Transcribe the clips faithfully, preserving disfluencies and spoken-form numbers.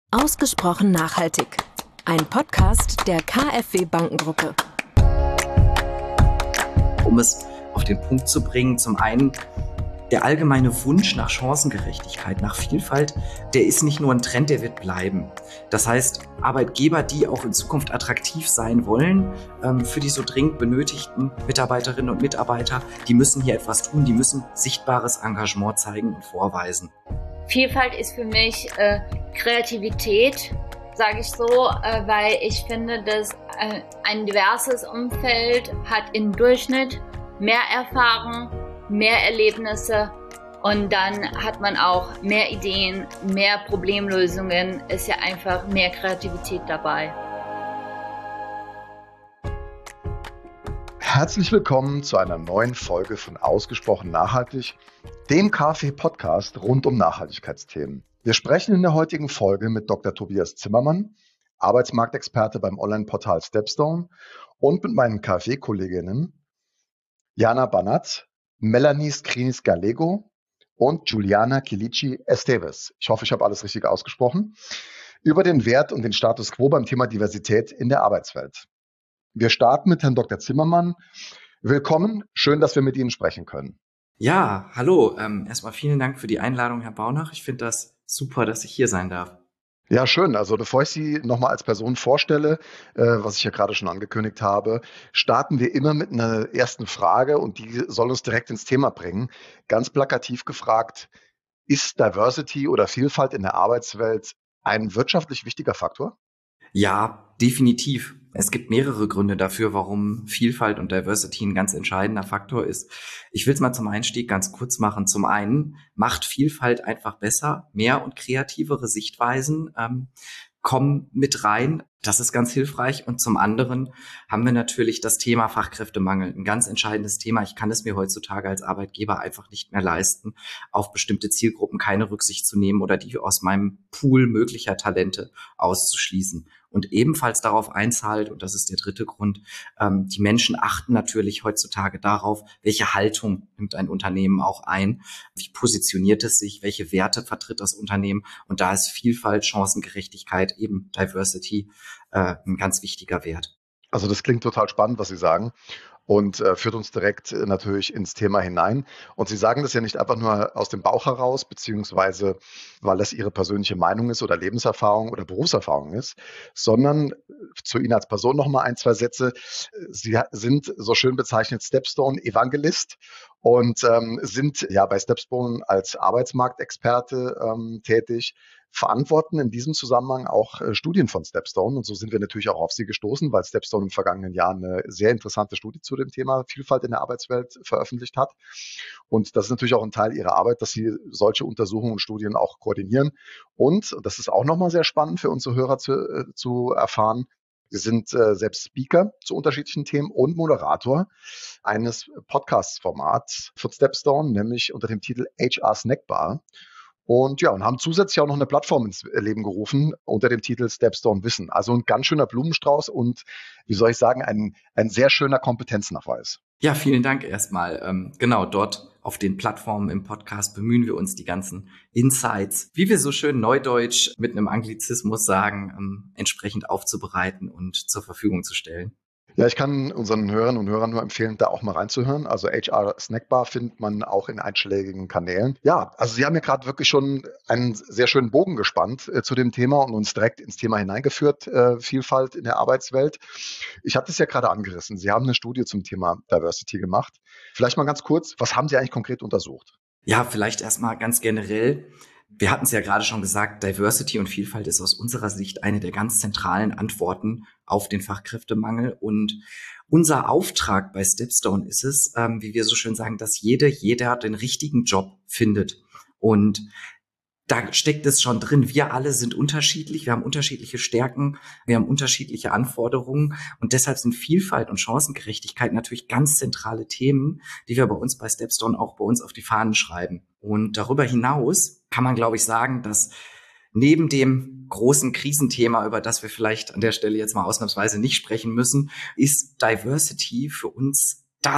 Ausgesprochen nachhaltig. Ein Podcast der KfW Bankengruppe. Um es auf den Punkt zu bringen, zum einen der allgemeine Wunsch nach Chancengerechtigkeit, nach Vielfalt, der ist nicht nur ein Trend, der wird bleiben. Das heißt, Arbeitgeber, die auch in Zukunft attraktiv sein wollen, ähm, für die so dringend benötigten Mitarbeiterinnen und Mitarbeiter, die müssen hier etwas tun, die müssen sichtbares Engagement zeigen und vorweisen. Vielfalt ist für mich äh, Kreativität, sage ich so, äh, weil ich finde, dass äh, ein diverses Umfeld hat im Durchschnitt mehr Erfahrung, mehr Erlebnisse und dann hat man auch mehr Ideen, mehr Problemlösungen, ist ja einfach mehr Kreativität dabei. Herzlich willkommen zu einer neuen Folge von Ausgesprochen nachhaltig, dem KfW-Podcast rund um Nachhaltigkeitsthemen. Wir sprechen in der heutigen Folge mit Doktor Tobias Zimmermann, Arbeitsmarktexperte beim Online-Portal Stepstone, und mit meinen KfW-Kolleginnen Jana Banat, Melanie Skrinis-Gallego und Juliana Kilici Esteves. Ich hoffe, ich habe alles richtig ausgesprochen. Über den Wert und den Status quo beim Thema Diversität in der Arbeitswelt. Wir starten mit Herrn Doktor Zimmermann. Willkommen, schön, dass wir mit Ihnen sprechen können. Ja, hallo. Ähm, erstmal vielen Dank für die Einladung, Herr Baunach. Ich finde das super, dass ich hier sein darf. Ja, schön. Also bevor ich Sie nochmal als Person vorstelle, äh, was ich ja gerade schon angekündigt habe, starten wir immer mit einer ersten Frage und die soll uns direkt ins Thema bringen. Ganz plakativ gefragt, ist Diversity oder Vielfalt in der Arbeitswelt ein wirtschaftlich wichtiger Faktor? Ja, definitiv. Es gibt mehrere Gründe dafür, warum Vielfalt und Diversity ein ganz entscheidender Faktor ist. Ich will es mal zum Einstieg ganz kurz machen. Zum einen macht Vielfalt einfach besser, mehr und kreativere Sichtweisen ähm, kommen mit rein. Das ist ganz hilfreich. Und zum anderen haben wir natürlich das Thema Fachkräftemangel. Ein ganz entscheidendes Thema. Ich kann es mir heutzutage als Arbeitgeber einfach nicht mehr leisten, auf bestimmte Zielgruppen keine Rücksicht zu nehmen oder die aus meinem Pool möglicher Talente auszuschließen. Und ebenfalls darauf einzahlt, und das ist der dritte Grund, ähm, die Menschen achten natürlich heutzutage darauf, welche Haltung nimmt ein Unternehmen auch ein, wie positioniert es sich, welche Werte vertritt das Unternehmen. Und da ist Vielfalt, Chancengerechtigkeit, eben Diversity, äh, ein ganz wichtiger Wert. Also das klingt total spannend, was Sie sagen, und äh, führt uns direkt äh, natürlich ins Thema hinein. Und Sie sagen das ja nicht einfach nur aus dem Bauch heraus, beziehungsweise weil das Ihre persönliche Meinung ist oder Lebenserfahrung oder Berufserfahrung ist, sondern äh, zu Ihnen als Person nochmal ein, zwei Sätze. Sie ha- sind so schön bezeichnet Stepstone Evangelist und ähm, sind ja bei Stepstone als Arbeitsmarktexperte ähm, tätig, verantworten in diesem Zusammenhang auch äh, Studien von Stepstone. Und so sind wir natürlich auch auf Sie gestoßen, weil Stepstone im vergangenen Jahr eine sehr interessante Studie zu dem Thema Vielfalt in der Arbeitswelt veröffentlicht hat. Und das ist natürlich auch ein Teil Ihrer Arbeit, dass Sie solche Untersuchungen und Studien auch koordinieren. Und, und das ist auch nochmal sehr spannend für unsere Hörer zu, äh, zu erfahren, Sie sind äh, selbst Speaker zu unterschiedlichen Themen und Moderator eines Podcast-Formats von Stepstone, nämlich unter dem Titel H R Snackbar. Und ja, und haben zusätzlich auch noch eine Plattform ins Leben gerufen unter dem Titel Stepstone Wissen. Also ein ganz schöner Blumenstrauß und, wie soll ich sagen, ein, ein sehr schöner Kompetenznachweis. Ja, vielen Dank erstmal. Ähm, genau, dort auf den Plattformen im Podcast bemühen wir uns, die ganzen Insights, wie wir so schön neudeutsch mit einem Anglizismus sagen, ähm, entsprechend aufzubereiten und zur Verfügung zu stellen. Ja, ich kann unseren Hörern und Hörern nur empfehlen, da auch mal reinzuhören. Also H R Snackbar findet man auch in einschlägigen Kanälen. Ja, also Sie haben ja gerade wirklich schon einen sehr schönen Bogen gespannt äh, zu dem Thema und uns direkt ins Thema hineingeführt, äh, Vielfalt in der Arbeitswelt. Ich hatte es ja gerade angerissen. Sie haben eine Studie zum Thema Diversity gemacht. Vielleicht mal ganz kurz, was haben Sie eigentlich konkret untersucht? Ja, vielleicht erstmal ganz generell. Wir hatten es ja gerade schon gesagt, Diversity und Vielfalt ist aus unserer Sicht eine der ganz zentralen Antworten auf den Fachkräftemangel. Und unser Auftrag bei Stepstone ist es, ähm, wie wir so schön sagen, dass jede, jeder den richtigen Job findet. Und da steckt es schon drin. Wir alle sind unterschiedlich. Wir haben unterschiedliche Stärken. Wir haben unterschiedliche Anforderungen. Und deshalb sind Vielfalt und Chancengerechtigkeit natürlich ganz zentrale Themen, die wir bei uns bei Stepstone auch bei uns auf die Fahnen schreiben. Und darüber hinaus kann man, glaube ich, sagen, dass neben dem großen Krisenthema, über das wir vielleicht an der Stelle jetzt mal ausnahmsweise nicht sprechen müssen, ist Diversity für uns das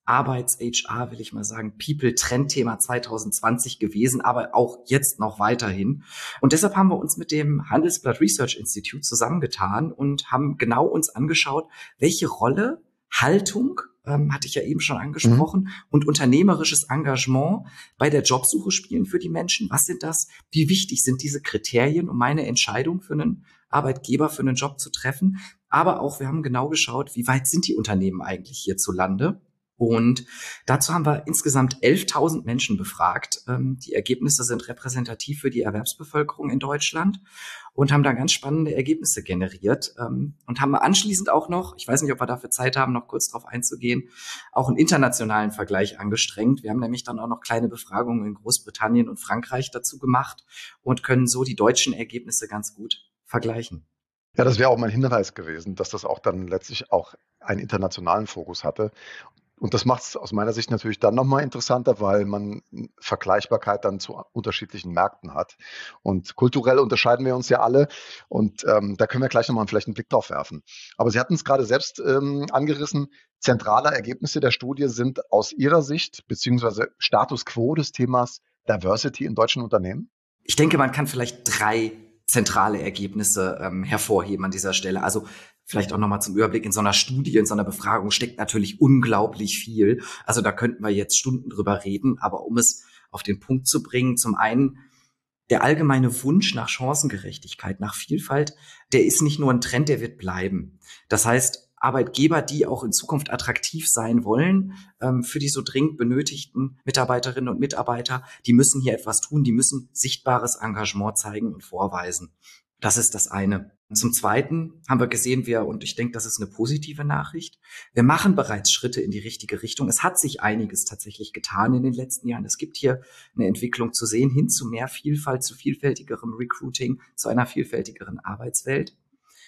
Arbeits-H R, will ich mal sagen, People-Trendthema zwanzig zwanzig gewesen, aber auch jetzt noch weiterhin. Und deshalb haben wir uns mit dem Handelsblatt Research Institute zusammengetan und haben genau uns angeschaut, welche Rolle Haltung, ähm, hatte ich ja eben schon angesprochen, mhm. und unternehmerisches Engagement bei der Jobsuche spielen für die Menschen. Was sind das? Wie wichtig sind diese Kriterien, um meine Entscheidung für einen Arbeitgeber, für einen Job zu treffen? Aber auch, wir haben genau geschaut, wie weit sind die Unternehmen eigentlich hierzulande? Und dazu haben wir insgesamt elftausend Menschen befragt. Die Ergebnisse sind repräsentativ für die Erwerbsbevölkerung in Deutschland und haben da ganz spannende Ergebnisse generiert und haben anschließend auch noch, ich weiß nicht, ob wir dafür Zeit haben, noch kurz darauf einzugehen, auch einen internationalen Vergleich angestrengt. Wir haben nämlich dann auch noch kleine Befragungen in Großbritannien und Frankreich dazu gemacht und können so die deutschen Ergebnisse ganz gut vergleichen. Ja, das wäre auch mein Hinweis gewesen, dass das auch dann letztlich auch einen internationalen Fokus hatte. Und das macht es aus meiner Sicht natürlich dann nochmal interessanter, weil man Vergleichbarkeit dann zu unterschiedlichen Märkten hat. Und kulturell unterscheiden wir uns ja alle. Und ähm, da können wir gleich nochmal vielleicht einen Blick drauf werfen. Aber Sie hatten es gerade selbst ähm, angerissen. Zentrale Ergebnisse der Studie sind aus Ihrer Sicht, beziehungsweise Status quo des Themas Diversity in deutschen Unternehmen? Ich denke, man kann vielleicht drei zentrale Ergebnisse ähm, hervorheben an dieser Stelle. Also vielleicht auch nochmal zum Überblick, in so einer Studie, in so einer Befragung steckt natürlich unglaublich viel. Also da könnten wir jetzt Stunden drüber reden, aber um es auf den Punkt zu bringen, zum einen der allgemeine Wunsch nach Chancengerechtigkeit, nach Vielfalt, der ist nicht nur ein Trend, der wird bleiben. Das heißt, Arbeitgeber, die auch in Zukunft attraktiv sein wollen, ähm, für die so dringend benötigten Mitarbeiterinnen und Mitarbeiter, die müssen hier etwas tun, die müssen sichtbares Engagement zeigen und vorweisen. Das ist das eine. Zum Zweiten haben wir gesehen, wir, und ich denke, das ist eine positive Nachricht, wir machen bereits Schritte in die richtige Richtung. Es hat sich einiges tatsächlich getan in den letzten Jahren. Es gibt hier eine Entwicklung zu sehen, hin zu mehr Vielfalt, zu vielfältigerem Recruiting, zu einer vielfältigeren Arbeitswelt.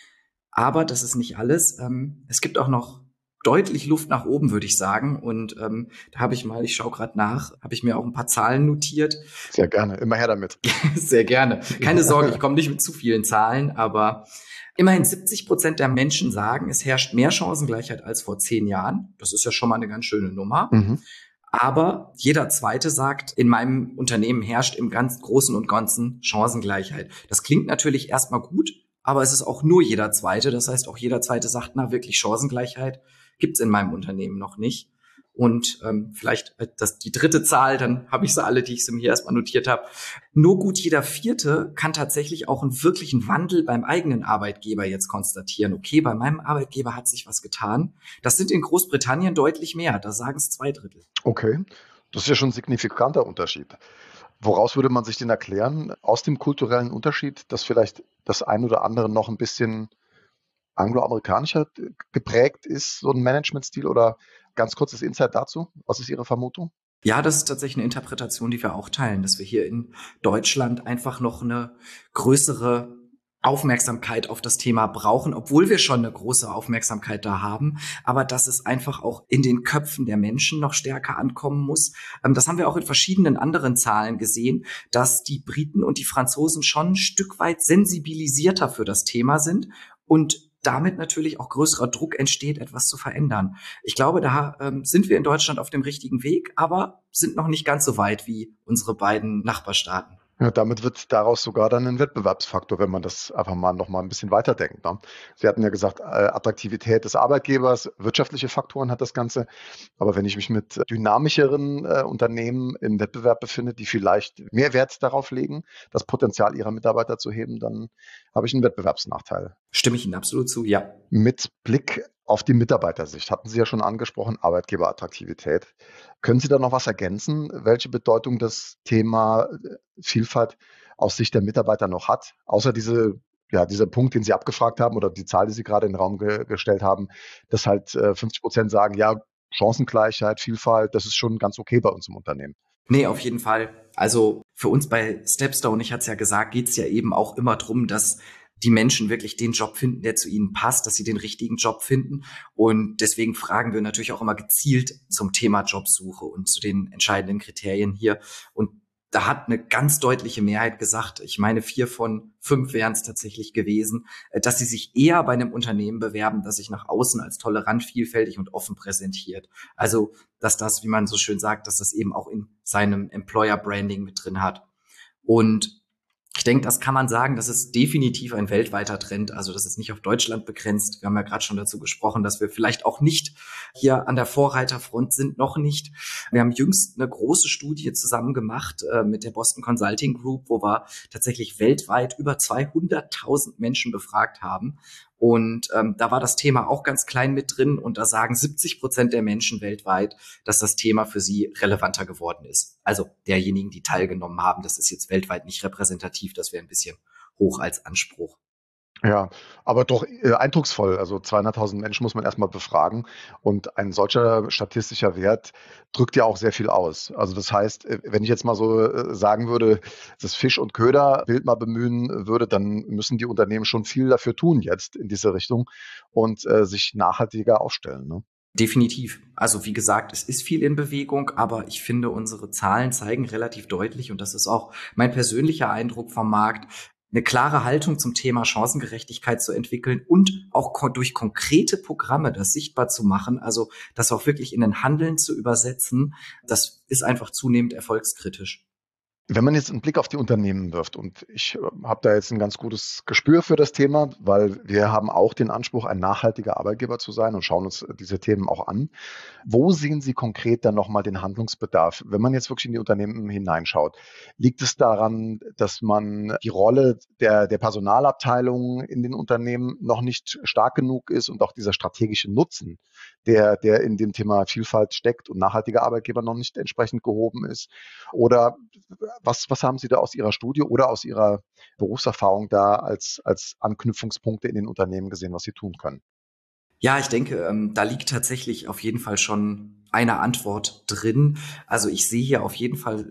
Aber das ist nicht alles. Es gibt auch noch deutlich Luft nach oben, würde ich sagen. Und ähm, da habe ich mal, ich schaue gerade nach, habe ich mir auch ein paar Zahlen notiert. Sehr gerne, immer her damit. Sehr gerne. Keine Sorge, ich komme nicht mit zu vielen Zahlen, aber immerhin siebzig Prozent der Menschen sagen, es herrscht mehr Chancengleichheit als vor zehn Jahren. Das ist ja schon mal eine ganz schöne Nummer. Mhm. Aber jeder Zweite sagt, in meinem Unternehmen herrscht im ganz Großen und Ganzen Chancengleichheit. Das klingt natürlich erstmal gut, aber es ist auch nur jeder Zweite. Das heißt, auch jeder Zweite sagt, na wirklich Chancengleichheit gibt's in meinem Unternehmen noch nicht. Und ähm, vielleicht das, die dritte Zahl, dann habe ich sie alle, die ich mir hier erstmal notiert habe. Nur gut jeder Vierte kann tatsächlich auch einen wirklichen Wandel beim eigenen Arbeitgeber jetzt konstatieren. Okay, bei meinem Arbeitgeber hat sich was getan. Das sind in Großbritannien deutlich mehr. Da sagen es zwei Drittel. Okay, das ist ja schon ein signifikanter Unterschied. Woraus würde man sich den erklären? Aus dem kulturellen Unterschied, dass vielleicht das ein oder andere noch ein bisschen angloamerikanischer geprägt ist, so ein Managementstil, oder ganz kurzes Insight dazu? Was ist Ihre Vermutung? Ja, das ist tatsächlich eine Interpretation, die wir auch teilen, dass wir hier in Deutschland einfach noch eine größere Aufmerksamkeit auf das Thema brauchen, obwohl wir schon eine große Aufmerksamkeit da haben, aber dass es einfach auch in den Köpfen der Menschen noch stärker ankommen muss. Das haben wir auch in verschiedenen anderen Zahlen gesehen, dass die Briten und die Franzosen schon ein Stück weit sensibilisierter für das Thema sind und damit natürlich auch größerer Druck entsteht, etwas zu verändern. Ich glaube, da ähm, sind wir in Deutschland auf dem richtigen Weg, aber sind noch nicht ganz so weit wie unsere beiden Nachbarstaaten. Ja, damit wird daraus sogar dann ein Wettbewerbsfaktor, wenn man das einfach mal noch mal ein bisschen weiterdenkt. Ne? Sie hatten ja gesagt, äh, Attraktivität des Arbeitgebers, wirtschaftliche Faktoren hat das Ganze. Aber wenn ich mich mit dynamischeren äh, Unternehmen im Wettbewerb befinde, die vielleicht mehr Wert darauf legen, das Potenzial ihrer Mitarbeiter zu heben, dann habe ich einen Wettbewerbsnachteil. Stimme ich Ihnen absolut zu, ja. Mit Blick auf die Mitarbeitersicht, hatten Sie ja schon angesprochen, Arbeitgeberattraktivität. Können Sie da noch was ergänzen, welche Bedeutung das Thema Vielfalt aus Sicht der Mitarbeiter noch hat? Außer diese, ja, dieser Punkt, den Sie abgefragt haben oder die Zahl, die Sie gerade in den Raum ge- gestellt haben, dass halt äh, fünfzig Prozent sagen, ja, Chancengleichheit, Vielfalt, das ist schon ganz okay bei uns im Unternehmen. Nee, auf jeden Fall. Also für uns bei Stepstone, ich hatte es ja gesagt, geht es ja eben auch immer drum, dass die Menschen wirklich den Job finden, der zu ihnen passt, dass sie den richtigen Job finden. Und deswegen fragen wir natürlich auch immer gezielt zum Thema Jobsuche und zu den entscheidenden Kriterien hier. Und da hat eine ganz deutliche Mehrheit gesagt, ich meine vier von fünf wären es tatsächlich gewesen, dass sie sich eher bei einem Unternehmen bewerben, das sich nach außen als tolerant, vielfältig und offen präsentiert. Also, dass das, wie man so schön sagt, dass das eben auch in seinem Employer-Branding mit drin hat. Und ich denke, das kann man sagen, das ist definitiv ein weltweiter Trend. Also das ist nicht auf Deutschland begrenzt. Wir haben ja gerade schon dazu gesprochen, dass wir vielleicht auch nicht hier an der Vorreiterfront sind, noch nicht. Wir haben jüngst eine große Studie zusammen gemacht äh, mit der Boston Consulting Group, wo wir tatsächlich weltweit über zweihunderttausend Menschen befragt haben. Und ähm, da war das Thema auch ganz klein mit drin. Und da sagen siebzig Prozent der Menschen weltweit, dass das Thema für sie relevanter geworden ist. Also derjenigen, die teilgenommen haben. Das ist jetzt weltweit nicht repräsentativ. Das wäre ein bisschen hoch als Anspruch. Ja, aber doch äh, eindrucksvoll. Also zweihunderttausend Menschen muss man erstmal befragen. Und ein solcher statistischer Wert drückt ja auch sehr viel aus. Also das heißt, äh, wenn ich jetzt mal so äh, sagen würde, das Fisch- und Köder-Bild mal bemühen würde, dann müssen die Unternehmen schon viel dafür tun jetzt in diese Richtung und äh, sich nachhaltiger aufstellen, ne? Definitiv. Also wie gesagt, es ist viel in Bewegung, aber ich finde, unsere Zahlen zeigen relativ deutlich, und das ist auch mein persönlicher Eindruck vom Markt, eine klare Haltung zum Thema Chancengerechtigkeit zu entwickeln und auch ko- durch konkrete Programme das sichtbar zu machen, also das auch wirklich in ein Handeln zu übersetzen, das ist einfach zunehmend erfolgskritisch. Wenn man jetzt einen Blick auf die Unternehmen wirft, und ich äh, habe da jetzt ein ganz gutes Gespür für das Thema, weil wir haben auch den Anspruch, ein nachhaltiger Arbeitgeber zu sein und schauen uns äh, diese Themen auch an. Wo sehen Sie konkret dann nochmal den Handlungsbedarf? Wenn man jetzt wirklich in die Unternehmen hineinschaut, liegt es daran, dass man die Rolle der, der Personalabteilung in den Unternehmen noch nicht stark genug ist und auch dieser strategische Nutzen, der, der in dem Thema Vielfalt steckt und nachhaltiger Arbeitgeber noch nicht entsprechend gehoben ist? Oder Was, was haben Sie da aus Ihrer Studie oder aus Ihrer Berufserfahrung da als, als Anknüpfungspunkte in den Unternehmen gesehen, was Sie tun können? Ja, ich denke, ähm, da liegt tatsächlich auf jeden Fall schon eine Antwort drin. Also ich sehe hier auf jeden Fall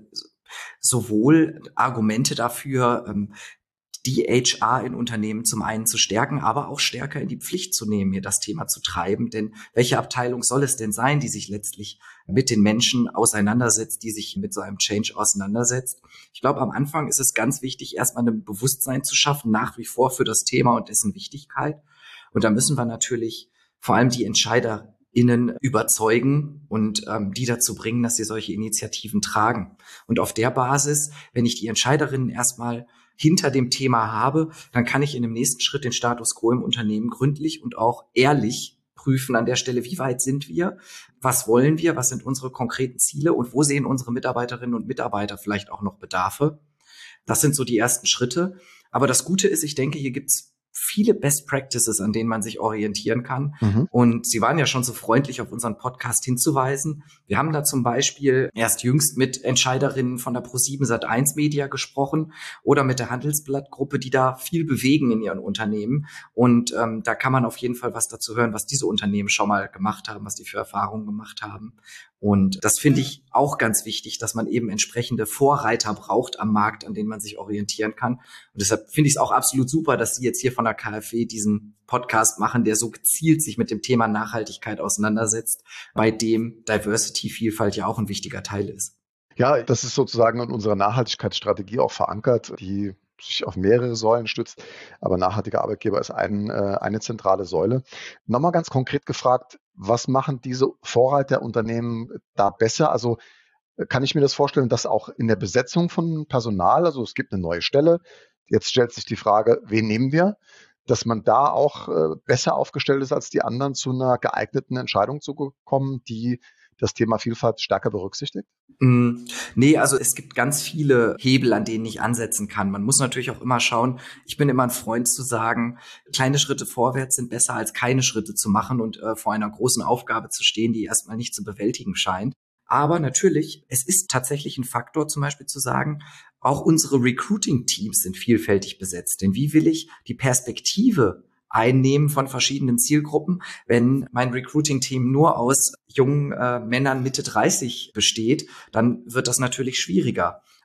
sowohl Argumente dafür, ähm, die H R in Unternehmen zum einen zu stärken, aber auch stärker in die Pflicht zu nehmen, hier das Thema zu treiben. Denn welche Abteilung soll es denn sein, die sich letztlich mit den Menschen auseinandersetzt, die sich mit so einem Change auseinandersetzt? Ich glaube, am Anfang ist es ganz wichtig, erstmal ein Bewusstsein zu schaffen, nach wie vor für das Thema und dessen Wichtigkeit. Und da müssen wir natürlich vor allem die EntscheiderInnen überzeugen und ähm, die dazu bringen, dass sie solche Initiativen tragen. Und auf der Basis, wenn ich die Entscheiderinnen erstmal hinter dem Thema habe, dann kann ich in dem nächsten Schritt den Status quo im Unternehmen gründlich und auch ehrlich prüfen an der Stelle, wie weit sind wir, was wollen wir, was sind unsere konkreten Ziele und wo sehen unsere Mitarbeiterinnen und Mitarbeiter vielleicht auch noch Bedarfe. Das sind so die ersten Schritte. Aber das Gute ist, ich denke, hier gibt's viele Best Practices, an denen man sich orientieren kann. Mhm. Und Sie waren ja schon so freundlich, auf unseren Podcast hinzuweisen. Wir haben da zum Beispiel erst jüngst mit Entscheiderinnen von der ProSieben Sat eins Media gesprochen oder mit der Handelsblatt-Gruppe, die da viel bewegen in ihren Unternehmen. Und ähm, da kann man auf jeden Fall was dazu hören, was diese Unternehmen schon mal gemacht haben, was die für Erfahrungen gemacht haben. Und das finde ich auch ganz wichtig, dass man eben entsprechende Vorreiter braucht am Markt, an denen man sich orientieren kann. Und deshalb finde ich es auch absolut super, dass Sie jetzt hier von der K f W diesen Podcast machen, der so gezielt sich mit dem Thema Nachhaltigkeit auseinandersetzt, bei dem Diversity, Vielfalt ja auch ein wichtiger Teil ist. Ja, das ist sozusagen in unserer Nachhaltigkeitsstrategie auch verankert, die sich auf mehrere Säulen stützt. Aber nachhaltiger Arbeitgeber ist ein, äh, eine zentrale Säule. Nochmal ganz konkret gefragt, was machen diese Vorreiterunternehmen da besser? Also kann ich mir das vorstellen, dass auch in der Besetzung von Personal, also es gibt eine neue Stelle, jetzt stellt sich die Frage, wen nehmen wir? Dass man da auch äh, besser aufgestellt ist als die anderen, zu einer geeigneten Entscheidung zu kommen, die das Thema Vielfalt stärker berücksichtigt? Mm, nee, also es gibt ganz viele Hebel, an denen ich ansetzen kann. Man muss natürlich auch immer schauen, ich bin immer ein Freund zu sagen, kleine Schritte vorwärts sind besser als keine Schritte zu machen und äh, vor einer großen Aufgabe zu stehen, die erstmal nicht zu bewältigen scheint. Aber natürlich, es ist tatsächlich ein Faktor, zum Beispiel zu sagen, auch unsere Recruiting-Teams sind vielfältig besetzt. Denn wie will ich die Perspektive einnehmen von verschiedenen Zielgruppen, wenn mein Recruiting-Team nur aus jungen äh, Männern Mitte dreißig besteht, dann wird das natürlich schwieriger.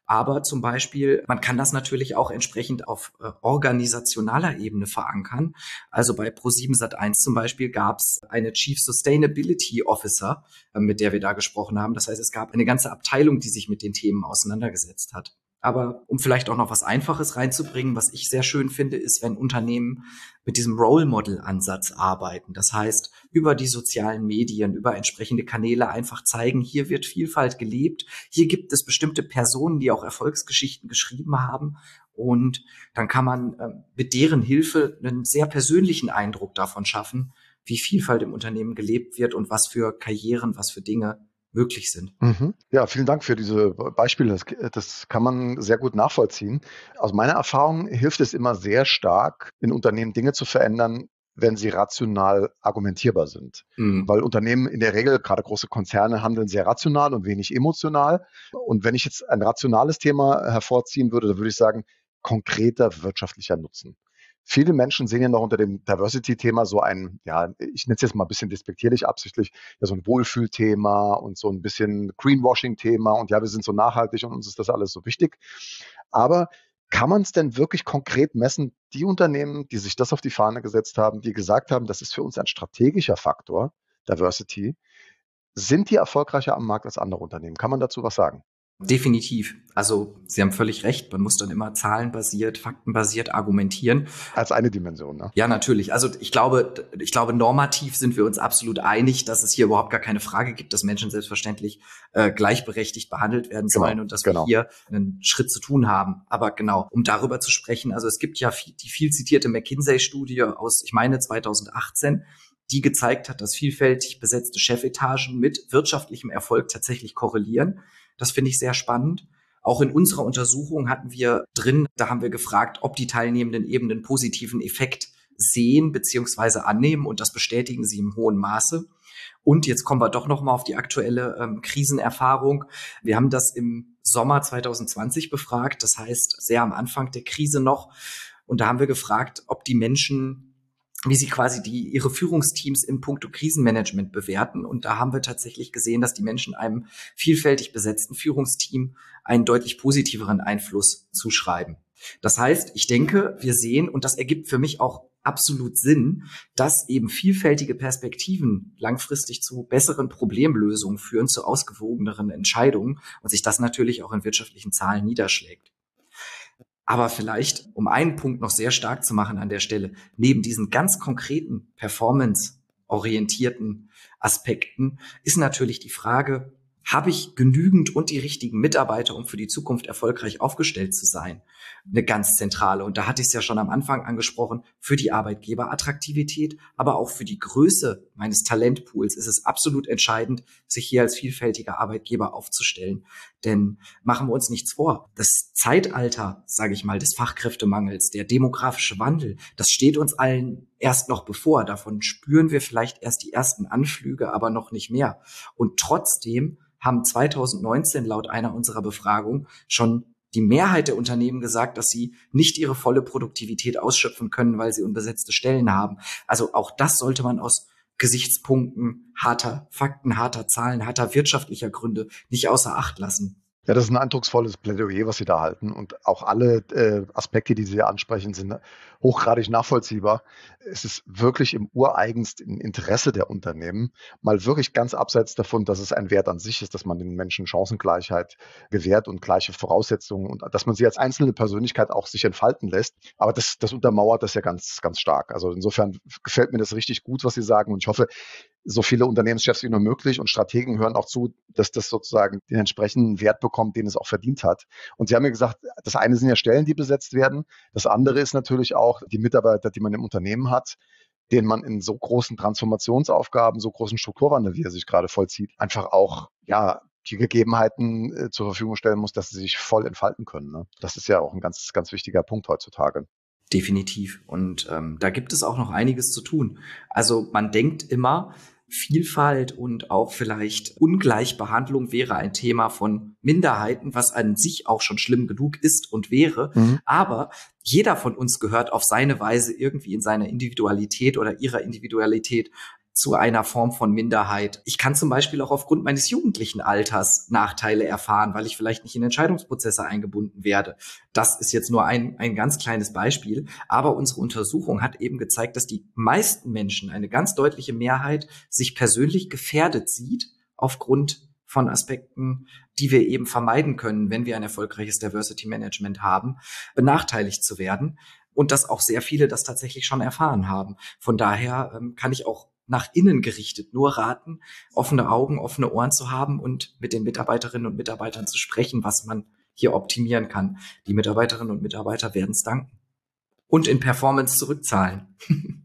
Aber zum Beispiel, man kann das natürlich auch entsprechend auf äh, organisationaler Ebene verankern. Also bei ProSieben Sat eins zum Beispiel gab es eine Chief Sustainability Officer, äh, mit der wir da gesprochen haben. Das heißt, es gab eine ganze Abteilung, die sich mit den Themen auseinandergesetzt hat. Aber um vielleicht auch noch was Einfaches reinzubringen, was ich sehr schön finde, ist, wenn Unternehmen mit diesem Role-Model-Ansatz arbeiten. Das heißt, über die sozialen Medien, über entsprechende Kanäle einfach zeigen, hier wird Vielfalt gelebt, hier gibt es bestimmte Personen, die auch Erfolgsgeschichten geschrieben haben. Und dann kann man äh, mit deren Hilfe einen sehr persönlichen Eindruck davon schaffen, wie Vielfalt im Unternehmen gelebt wird und was für Karrieren, was für Dinge möglich sind. Mhm. Ja, vielen Dank für diese Beispiele. Das, das kann man sehr gut nachvollziehen. Aus meiner Erfahrung hilft es immer sehr stark, in Unternehmen Dinge zu verändern, wenn sie rational argumentierbar sind. Mhm. Weil Unternehmen in der Regel, gerade große Konzerne, handeln sehr rational und wenig emotional. Und wenn ich jetzt ein rationales Thema hervorziehen würde, dann würde ich sagen, konkreter wirtschaftlicher Nutzen. Viele Menschen sehen ja noch unter dem Diversity-Thema so ein, ja, ich nenne es jetzt mal ein bisschen despektierlich absichtlich, ja, so ein Wohlfühlthema und so ein bisschen Greenwashing-Thema und ja, wir sind so nachhaltig und uns ist das alles so wichtig. Aber kann man es denn wirklich konkret messen, die Unternehmen, die sich das auf die Fahne gesetzt haben, die gesagt haben, das ist für uns ein strategischer Faktor, Diversity, sind die erfolgreicher am Markt als andere Unternehmen? Kann man dazu was sagen? Definitiv. Also Sie haben völlig recht. Man muss dann immer zahlenbasiert, faktenbasiert argumentieren. Als eine Dimension, ne? Ja, natürlich. Also ich glaube, ich glaube, normativ sind wir uns absolut einig, dass es hier überhaupt gar keine Frage gibt, dass Menschen selbstverständlich äh, gleichberechtigt behandelt werden sollen genau, und dass genau. wir hier einen Schritt zu tun haben. Aber genau, um darüber zu sprechen, also es gibt ja viel, die viel zitierte McKinsey-Studie aus, ich meine, zweitausendachtzehn, die gezeigt hat, dass vielfältig besetzte Chefetagen mit wirtschaftlichem Erfolg tatsächlich korrelieren. Das finde ich sehr spannend. Auch in unserer Untersuchung hatten wir drin, da haben wir gefragt, ob die Teilnehmenden eben einen positiven Effekt sehen bzw. annehmen und das bestätigen sie im hohen Maße. Und jetzt kommen wir doch noch mal auf die aktuelle ähm, Krisenerfahrung. Wir haben das im Sommer zwanzig zwanzig befragt, das heißt sehr am Anfang der Krise noch. Und da haben wir gefragt, ob die Menschen, wie sie quasi die ihre Führungsteams in puncto Krisenmanagement bewerten. Und da haben wir tatsächlich gesehen, dass die Menschen einem vielfältig besetzten Führungsteam einen deutlich positiveren Einfluss zuschreiben. Das heißt, ich denke, wir sehen, und das ergibt für mich auch absolut Sinn, dass eben vielfältige Perspektiven langfristig zu besseren Problemlösungen führen, zu ausgewogeneren Entscheidungen und sich das natürlich auch in wirtschaftlichen Zahlen niederschlägt. Aber vielleicht, um einen Punkt noch sehr stark zu machen an der Stelle, neben diesen ganz konkreten performance-orientierten Aspekten ist natürlich die Frage, habe ich genügend und die richtigen Mitarbeiter, um für die Zukunft erfolgreich aufgestellt zu sein? Eine ganz zentrale. Und da hatte ich es ja schon am Anfang angesprochen, für die Arbeitgeberattraktivität, aber auch für die Größe meines Talentpools ist es absolut entscheidend, sich hier als vielfältiger Arbeitgeber aufzustellen. Denn machen wir uns nichts vor, das Zeitalter, sage ich mal, des Fachkräftemangels, der demografische Wandel, das steht uns allen erst noch bevor. Davon spüren wir vielleicht erst die ersten Anflüge, aber noch nicht mehr. Und trotzdem haben zwanzig neunzehn laut einer unserer Befragungen schon die Mehrheit der Unternehmen gesagt, dass sie nicht ihre volle Produktivität ausschöpfen können, weil sie unbesetzte Stellen haben. Also auch das sollte man aus Gesichtspunkten harter Fakten, harter Zahlen, harter wirtschaftlicher Gründe nicht außer Acht lassen. Ja, das ist ein eindrucksvolles Plädoyer, was Sie da halten. Und auch alle äh, Aspekte, die Sie ansprechen, sind hochgradig nachvollziehbar. Es ist wirklich im ureigensten Interesse der Unternehmen, mal wirklich ganz abseits davon, dass es ein Wert an sich ist, dass man den Menschen Chancengleichheit gewährt und gleiche Voraussetzungen und dass man sie als einzelne Persönlichkeit auch sich entfalten lässt. Aber das, das untermauert das ja ganz, ganz stark. Also insofern gefällt mir das richtig gut, was Sie sagen. Und ich hoffe, so viele Unternehmenschefs wie nur möglich und Strategen hören auch zu, dass das sozusagen den entsprechenden Wert bekommt, den es auch verdient hat. Und Sie haben ja gesagt, das eine sind ja Stellen, die besetzt werden. Das andere ist natürlich auch die Mitarbeiter, die man im Unternehmen hat, denen man in so großen Transformationsaufgaben, so großen Strukturwandel, wie er sich gerade vollzieht, einfach auch, ja, die Gegebenheiten äh, zur Verfügung stellen muss, dass sie sich voll entfalten können. Ne? Das ist ja auch ein ganz, ganz wichtiger Punkt heutzutage. Definitiv. Und ähm, da gibt es auch noch einiges zu tun. Also man denkt immer, Vielfalt und auch vielleicht Ungleichbehandlung wäre ein Thema von Minderheiten, was an sich auch schon schlimm genug ist und wäre. Mhm. Aber jeder von uns gehört auf seine Weise irgendwie in seiner Individualität oder ihrer Individualität zu einer Form von Minderheit. Ich kann zum Beispiel auch aufgrund meines jugendlichen Alters Nachteile erfahren, weil ich vielleicht nicht in Entscheidungsprozesse eingebunden werde. Das ist jetzt nur ein, ein ganz kleines Beispiel. Aber unsere Untersuchung hat eben gezeigt, dass die meisten Menschen, eine ganz deutliche Mehrheit, sich persönlich gefährdet sieht aufgrund von Aspekten, die wir eben vermeiden können, wenn wir ein erfolgreiches Diversity Management haben, benachteiligt zu werden. Und dass auch sehr viele das tatsächlich schon erfahren haben. Von daher ähm, kann ich auch nach innen gerichtet nur raten, offene Augen, offene Ohren zu haben und mit den Mitarbeiterinnen und Mitarbeitern zu sprechen, was man hier optimieren kann. Die Mitarbeiterinnen und Mitarbeiter werden es danken. Und in Performance zurückzahlen.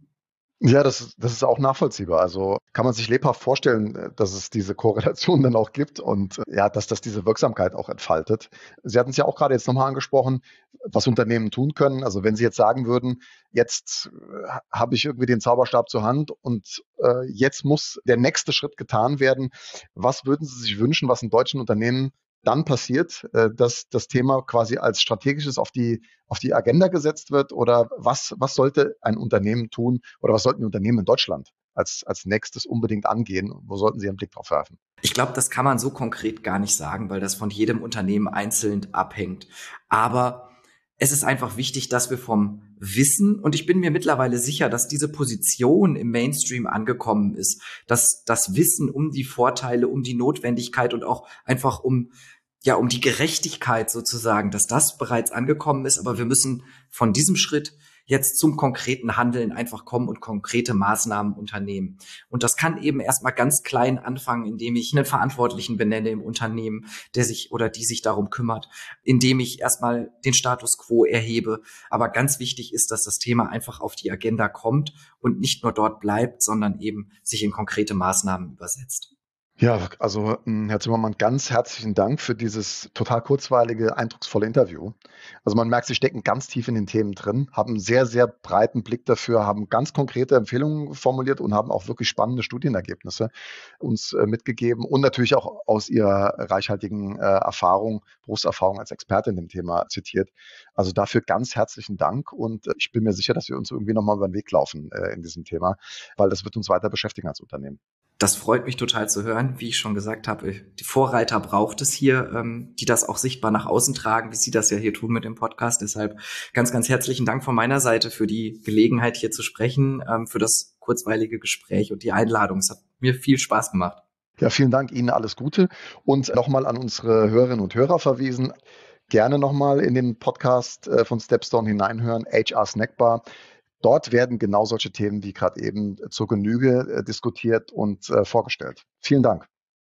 Ja, das ist, das ist auch nachvollziehbar. Also kann man sich lebhaft vorstellen, dass es diese Korrelation dann auch gibt und ja, dass das diese Wirksamkeit auch entfaltet. Sie hatten es ja auch gerade jetzt nochmal angesprochen, was Unternehmen tun können. Also wenn Sie jetzt sagen würden, jetzt äh, habe ich irgendwie den Zauberstab zur Hand und äh, jetzt muss der nächste Schritt getan werden. Was würden Sie sich wünschen, was in deutschen Unternehmen dann passiert, äh, dass das Thema quasi als strategisches auf die, auf die Agenda gesetzt wird? Oder was, was sollte ein Unternehmen tun oder was sollten die Unternehmen in Deutschland als, als nächstes unbedingt angehen? Wo sollten sie einen Blick drauf werfen? Ich glaube, das kann man so konkret gar nicht sagen, weil das von jedem Unternehmen einzeln abhängt. Aber es ist einfach wichtig, dass wir vom Wissen, und ich bin mir mittlerweile sicher, dass diese Position im Mainstream angekommen ist, dass das Wissen um die Vorteile, um die Notwendigkeit und auch einfach um ja um die Gerechtigkeit sozusagen, dass das bereits angekommen ist. Aber wir müssen von diesem Schritt jetzt zum konkreten Handeln einfach kommen und konkrete Maßnahmen unternehmen. Und das kann eben erstmal ganz klein anfangen, indem ich einen Verantwortlichen benenne im Unternehmen, der sich oder die sich darum kümmert, indem ich erstmal den Status quo erhebe. Aber ganz wichtig ist, dass das Thema einfach auf die Agenda kommt und nicht nur dort bleibt, sondern eben sich in konkrete Maßnahmen übersetzt. Ja, also Herr Zimmermann, ganz herzlichen Dank für dieses total kurzweilige, eindrucksvolle Interview. Also man merkt, Sie stecken ganz tief in den Themen drin, haben einen sehr, sehr breiten Blick dafür, haben ganz konkrete Empfehlungen formuliert und haben auch wirklich spannende Studienergebnisse uns äh, mitgegeben und natürlich auch aus Ihrer reichhaltigen äh, Erfahrung, Berufserfahrung als Experte in dem Thema zitiert. Also dafür ganz herzlichen Dank und äh, ich bin mir sicher, dass wir uns irgendwie nochmal über den Weg laufen äh, in diesem Thema, weil das wird uns weiter beschäftigen als Unternehmen. Das freut mich total zu hören. Wie ich schon gesagt habe, die Vorreiter braucht es hier, ähm, die das auch sichtbar nach außen tragen, wie Sie das ja hier tun mit dem Podcast. Deshalb ganz, ganz herzlichen Dank von meiner Seite für die Gelegenheit, hier zu sprechen, ähm, für das kurzweilige Gespräch und die Einladung. Es hat mir viel Spaß gemacht. Ja, vielen Dank, Ihnen alles Gute und nochmal an unsere Hörerinnen und Hörer verwiesen. Gerne nochmal in den Podcast äh, von Stepstone hineinhören, H R Snackbar. Dort werden genau solche Themen wie gerade eben zur Genüge äh, diskutiert und äh, vorgestellt. Vielen Dank.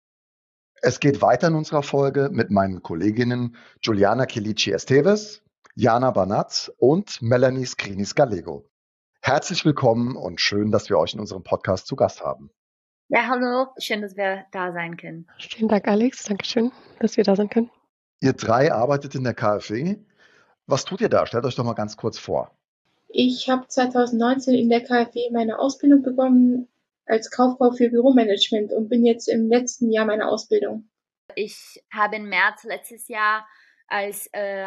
Es geht weiter in unserer Folge mit meinen Kolleginnen Juliana Chelici-Esteves, Jana Banat und Melanie Skrinis-Gallego. Herzlich willkommen und schön, dass wir euch in unserem Podcast zu Gast haben. Ja, hallo, schön, dass wir da sein können. Vielen Dank, Alex. Dankeschön, dass wir da sein können. Ihr drei arbeitet in der K f W. Was tut ihr da? Stellt euch doch mal ganz kurz vor. Ich habe zwanzig neunzehn in der K f W meine Ausbildung begonnen als Kauffrau für Büromanagement und bin jetzt im letzten Jahr meiner Ausbildung. Ich habe im März letztes Jahr als äh,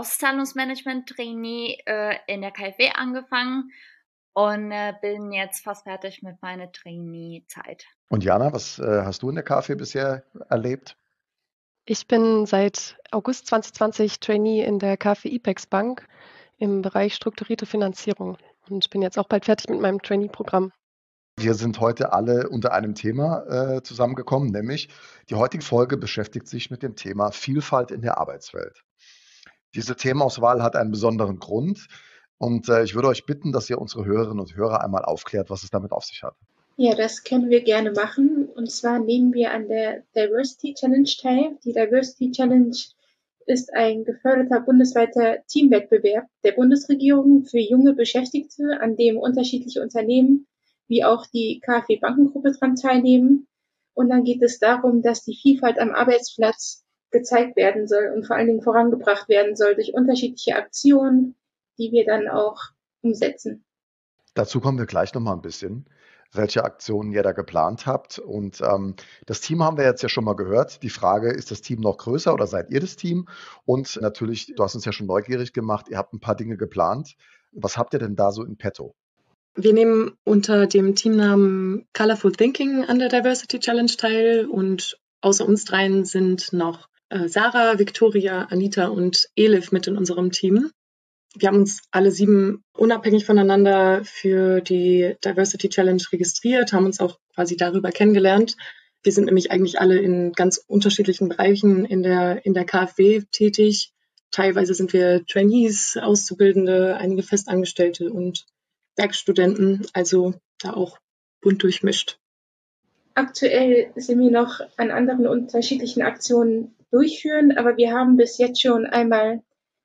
Auszahlungsmanagement-Trainee äh, in der K f W angefangen und äh, bin jetzt fast fertig mit meiner Trainee-Zeit. Und Jana, was äh, hast du in der K f W bisher erlebt? Ich bin seit August zwanzig zwanzig Trainee in der K f W IPEX Bank im Bereich strukturierte Finanzierung und bin jetzt auch bald fertig mit meinem Trainee-Programm. Wir sind heute alle unter einem Thema äh, zusammengekommen, nämlich die heutige Folge beschäftigt sich mit dem Thema Vielfalt in der Arbeitswelt. Diese Themenauswahl hat einen besonderen Grund und äh, ich würde euch bitten, dass ihr unsere Hörerinnen und Hörer einmal aufklärt, was es damit auf sich hat. Ja, das können wir gerne machen. Und zwar nehmen wir an der Diversity Challenge teil. Die Diversity Challenge ist ein geförderter bundesweiter Teamwettbewerb der Bundesregierung für junge Beschäftigte, an dem unterschiedliche Unternehmen wie auch die K f W Bankengruppe dran teilnehmen. Und dann geht es darum, dass die Vielfalt am Arbeitsplatz gezeigt werden soll und vor allen Dingen vorangebracht werden soll durch unterschiedliche Aktionen, die wir dann auch umsetzen. Dazu kommen wir gleich nochmal ein bisschen, welche Aktionen ihr da geplant habt. Und ähm, das Team haben wir jetzt ja schon mal gehört. Die Frage, ist das Team noch größer oder seid ihr das Team? Und natürlich, du hast uns ja schon neugierig gemacht, ihr habt ein paar Dinge geplant. Was habt ihr denn da so in petto? Wir nehmen unter dem Teamnamen Colorful Thinking an der Diversity Challenge teil und außer uns dreien sind noch äh, Sarah, Victoria, Anita und Elif mit in unserem Team. Wir haben uns alle sieben unabhängig voneinander für die Diversity Challenge registriert, haben uns auch quasi darüber kennengelernt. Wir sind nämlich eigentlich alle in ganz unterschiedlichen Bereichen in der, in der K f W tätig. Teilweise sind wir Trainees, Auszubildende, einige Festangestellte und Werkstudenten, also da auch bunt durchmischt. Aktuell sind wir noch an anderen unterschiedlichen Aktionen durchführen, aber wir haben bis jetzt schon einmal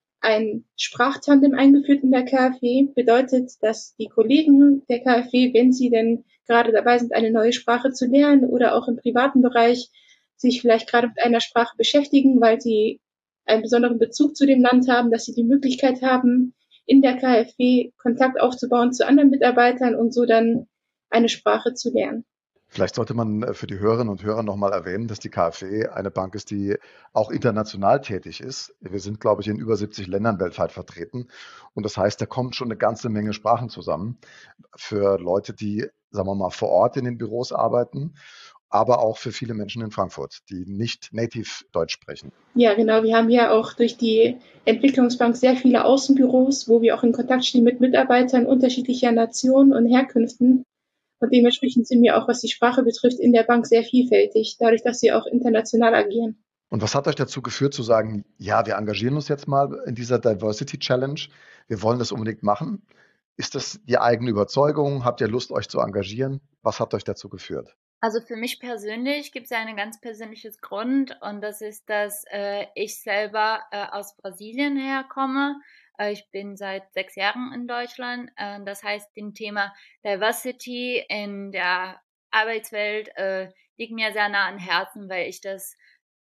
ein Sprachtandem eingeführt in der K f W. Bedeutet, dass die Kollegen der K f W, wenn sie denn gerade dabei sind, eine neue Sprache zu lernen oder auch im privaten Bereich sich vielleicht gerade mit einer Sprache beschäftigen, weil sie einen besonderen Bezug zu dem Land haben, dass sie die Möglichkeit haben, in der K f W Kontakt aufzubauen zu anderen Mitarbeitern und so dann eine Sprache zu lernen. Vielleicht sollte man für die Hörerinnen und Hörer nochmal erwähnen, dass die K f W eine Bank ist, die auch international tätig ist. Wir sind, glaube ich, in über siebzig Ländern weltweit vertreten. Und das heißt, da kommt schon eine ganze Menge Sprachen zusammen für Leute, die, sagen wir mal, vor Ort in den Büros arbeiten, aber auch für viele Menschen in Frankfurt, die nicht native Deutsch sprechen. Ja, genau. Wir haben ja auch durch die Entwicklungsbank sehr viele Außenbüros, wo wir auch in Kontakt stehen mit Mitarbeitern unterschiedlicher Nationen und Herkünften. Und dementsprechend sind wir auch, was die Sprache betrifft, in der Bank sehr vielfältig, dadurch, dass sie auch international agieren. Und was hat euch dazu geführt zu sagen, ja, wir engagieren uns jetzt mal in dieser Diversity Challenge, wir wollen das unbedingt machen? Ist das die eigene Überzeugung? Habt ihr Lust, euch zu engagieren? Was hat euch dazu geführt? Also für mich persönlich gibt es ja einen ganz persönliches Grund und das ist, dass äh, ich selber äh, aus Brasilien herkomme. Äh, ich bin seit sechs Jahren in Deutschland. Äh, das heißt, dem Thema Diversity in der Arbeitswelt äh, liegt mir sehr nah am Herzen, weil ich das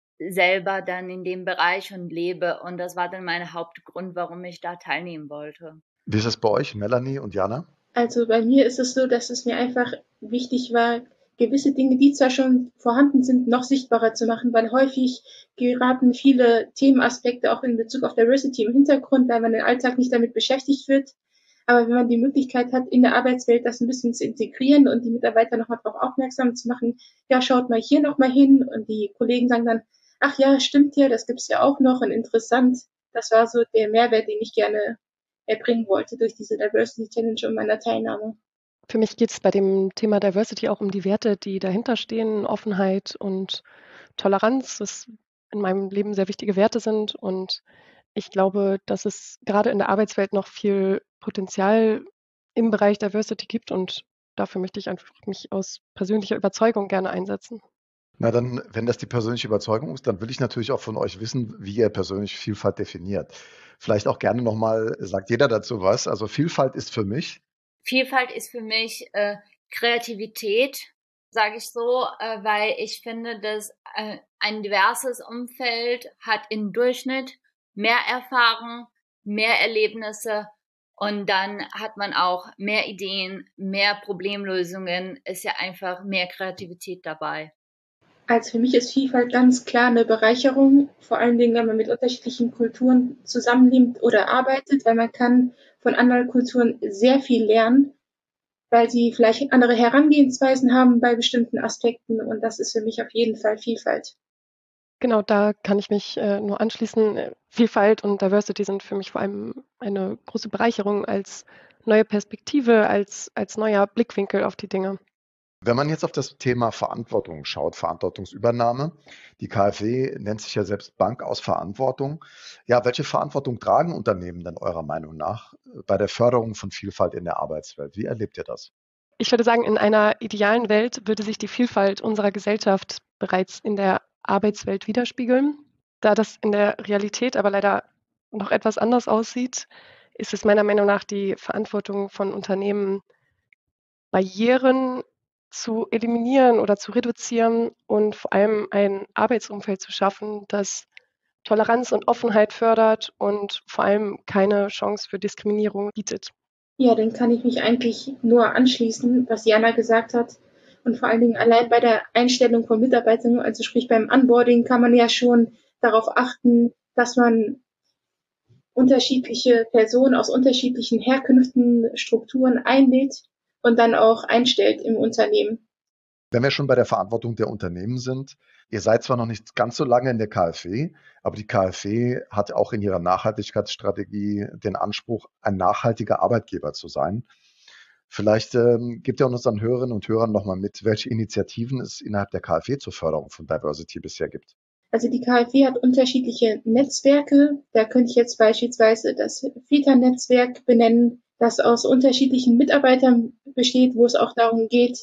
selber dann in dem Bereich und lebe und das war dann mein Hauptgrund, warum ich da teilnehmen wollte. Wie ist es bei euch, Melanie und Jana? Also bei mir ist es so, dass es mir einfach wichtig war, gewisse Dinge, die zwar schon vorhanden sind, noch sichtbarer zu machen, weil häufig geraten viele Themenaspekte auch in Bezug auf Diversity im Hintergrund, weil man im Alltag nicht damit beschäftigt wird. Aber wenn man die Möglichkeit hat, in der Arbeitswelt das ein bisschen zu integrieren und die Mitarbeiter nochmal darauf aufmerksam zu machen, ja, schaut mal hier nochmal hin und die Kollegen sagen dann, ach ja, stimmt ja, das gibt's ja auch noch und interessant. Das war so der Mehrwert, den ich gerne erbringen wollte durch diese Diversity Challenge und meiner Teilnahme. Für mich geht es bei dem Thema Diversity auch um die Werte, die dahinter stehen, Offenheit und Toleranz, was in meinem Leben sehr wichtige Werte sind. Und ich glaube, dass es gerade in der Arbeitswelt noch viel Potenzial im Bereich Diversity gibt und dafür möchte ich einfach mich aus persönlicher Überzeugung gerne einsetzen. Na dann, wenn das die persönliche Überzeugung ist, dann will ich natürlich auch von euch wissen, wie ihr persönlich Vielfalt definiert. Vielleicht auch gerne nochmal, sagt jeder dazu was. Also Vielfalt ist für mich. Vielfalt ist für mich äh, Kreativität, sage ich so, äh, weil ich finde, dass äh, ein diverses Umfeld hat im Durchschnitt mehr Erfahrung, mehr Erlebnisse und dann hat man auch mehr Ideen, mehr Problemlösungen, ist ja einfach mehr Kreativität dabei. Also für mich ist Vielfalt ganz klar eine Bereicherung, vor allen Dingen, wenn man mit unterschiedlichen Kulturen zusammenlebt oder arbeitet, weil man kann von anderen Kulturen sehr viel lernen, weil sie vielleicht andere Herangehensweisen haben bei bestimmten Aspekten und das ist für mich auf jeden Fall Vielfalt. Genau, da kann ich mich äh, nur anschließen. Vielfalt und Diversity sind für mich vor allem eine große Bereicherung als neue Perspektive, als, als neuer Blickwinkel auf die Dinge. Wenn man jetzt auf das Thema Verantwortung schaut, Verantwortungsübernahme, die K f W nennt sich ja selbst Bank aus Verantwortung. Ja, welche Verantwortung tragen Unternehmen denn eurer Meinung nach bei der Förderung von Vielfalt in der Arbeitswelt? Wie erlebt ihr das? Ich würde sagen, in einer idealen Welt würde sich die Vielfalt unserer Gesellschaft bereits in der Arbeitswelt widerspiegeln. Da das in der Realität aber leider noch etwas anders aussieht, ist es meiner Meinung nach die Verantwortung von Unternehmen, Barrieren zu eliminieren oder zu reduzieren und vor allem ein Arbeitsumfeld zu schaffen, das Toleranz und Offenheit fördert und vor allem keine Chance für Diskriminierung bietet. Ja, dann kann ich mich eigentlich nur anschließen, was Jana gesagt hat. Und vor allen Dingen allein bei der Einstellung von Mitarbeitern, also sprich beim Onboarding, kann man ja schon darauf achten, dass man unterschiedliche Personen aus unterschiedlichen Herkünften, Strukturen einlädt und dann auch einstellt im Unternehmen. Wenn wir schon bei der Verantwortung der Unternehmen sind, ihr seid zwar noch nicht ganz so lange in der K f W, aber die K f W hat auch in ihrer Nachhaltigkeitsstrategie den Anspruch, ein nachhaltiger Arbeitgeber zu sein. Vielleicht ähm, gebt ihr unseren Hörerinnen und Hörern nochmal mit, welche Initiativen es innerhalb der K f W zur Förderung von Diversity bisher gibt. Also die K f W hat unterschiedliche Netzwerke. Da könnte ich jetzt beispielsweise das FITA-Netzwerk benennen, das aus unterschiedlichen Mitarbeitern besteht, wo es auch darum geht,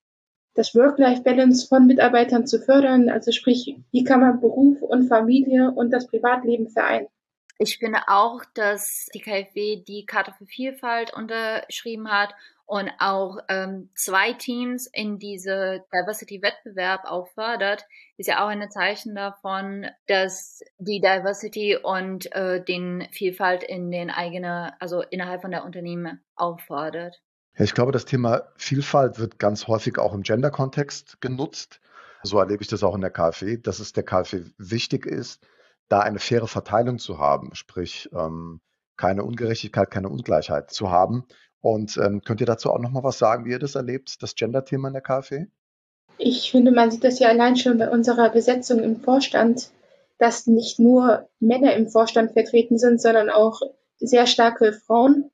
das Work-Life-Balance von Mitarbeitern zu fördern. Also sprich, wie kann man Beruf und Familie und das Privatleben vereinen? Ich finde auch, dass die K f W die Charta für Vielfalt unterschrieben hat und auch ähm, zwei Teams in diese Diversity-Wettbewerb auch fördert, ist ja auch ein Zeichen davon, dass die Diversity und äh, den Vielfalt in den eigenen, also innerhalb von der Unternehmen auffordert. Ja, ich glaube, das Thema Vielfalt wird ganz häufig auch im Gender-Kontext genutzt. So erlebe ich das auch in der K f W, dass es der K f W wichtig ist, da eine faire Verteilung zu haben, sprich ähm, keine Ungerechtigkeit, keine Ungleichheit zu haben. Und ähm, könnt ihr dazu auch noch mal was sagen, wie ihr das erlebt, das Gender-Thema in der K f W? Ich finde, man sieht das ja allein schon bei unserer Besetzung im Vorstand, dass nicht nur Männer im Vorstand vertreten sind, sondern auch sehr starke Frauen.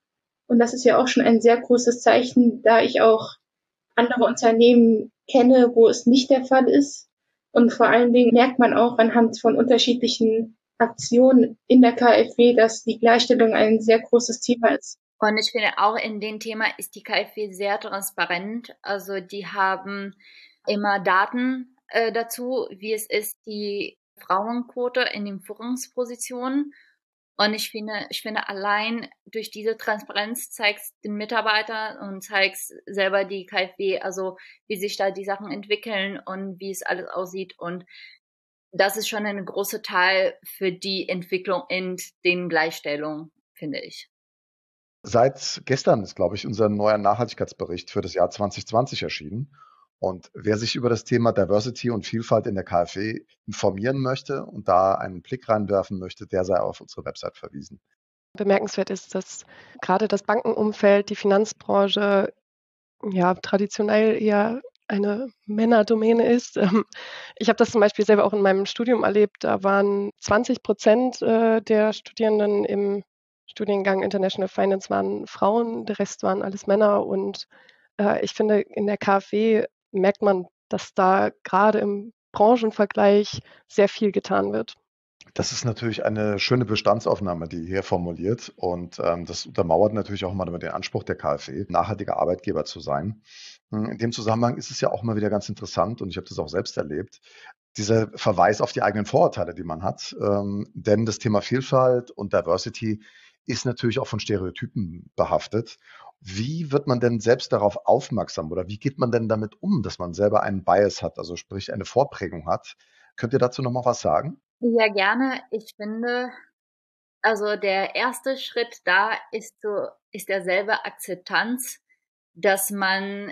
Und das ist ja auch schon ein sehr großes Zeichen, da ich auch andere Unternehmen kenne, wo es nicht der Fall ist. Und vor allen Dingen merkt man auch anhand von unterschiedlichen Aktionen in der K f W, dass die Gleichstellung ein sehr großes Thema ist. Und ich finde auch in dem Thema ist die K f W sehr transparent. Also die haben immer Daten äh, dazu, wie es ist, die Frauenquote in den Führungspositionen. Und ich finde, ich finde allein durch diese Transparenz zeigst den Mitarbeitern und zeigst selber die K f W, also wie sich da die Sachen entwickeln und wie es alles aussieht. Und das ist schon ein großer Teil für die Entwicklung in den Gleichstellungen, finde ich. Seit gestern ist, glaube ich, unser neuer Nachhaltigkeitsbericht für das Jahr zwanzig zwanzig erschienen. Und wer sich über das Thema Diversity und Vielfalt in der K f W informieren möchte und da einen Blick reinwerfen möchte, der sei auf unsere Website verwiesen. Bemerkenswert ist, dass gerade das Bankenumfeld, die Finanzbranche ja traditionell eher eine Männerdomäne ist. Ich habe das zum Beispiel selber auch in meinem Studium erlebt. Da waren zwanzig Prozent der Studierenden im Studiengang International Finance waren Frauen, der Rest waren alles Männer. Und ich finde, in der K f W merkt man, dass da gerade im Branchenvergleich sehr viel getan wird. Das ist natürlich eine schöne Bestandsaufnahme, die ihr hier formuliert. Und ähm, das untermauert natürlich auch mal den Anspruch der K f W, nachhaltiger Arbeitgeber zu sein. In dem Zusammenhang ist es ja auch mal wieder ganz interessant, und ich habe das auch selbst erlebt, dieser Verweis auf die eigenen Vorurteile, die man hat. Ähm, denn das Thema Vielfalt und Diversity ist natürlich auch von Stereotypen behaftet. Wie wird man denn selbst darauf aufmerksam oder wie geht man denn damit um, dass man selber einen Bias hat, also sprich eine Vorprägung hat? Könnt ihr dazu noch mal was sagen? Ja, gerne. Ich finde, also der erste Schritt da ist so, ist derselbe Akzeptanz, dass man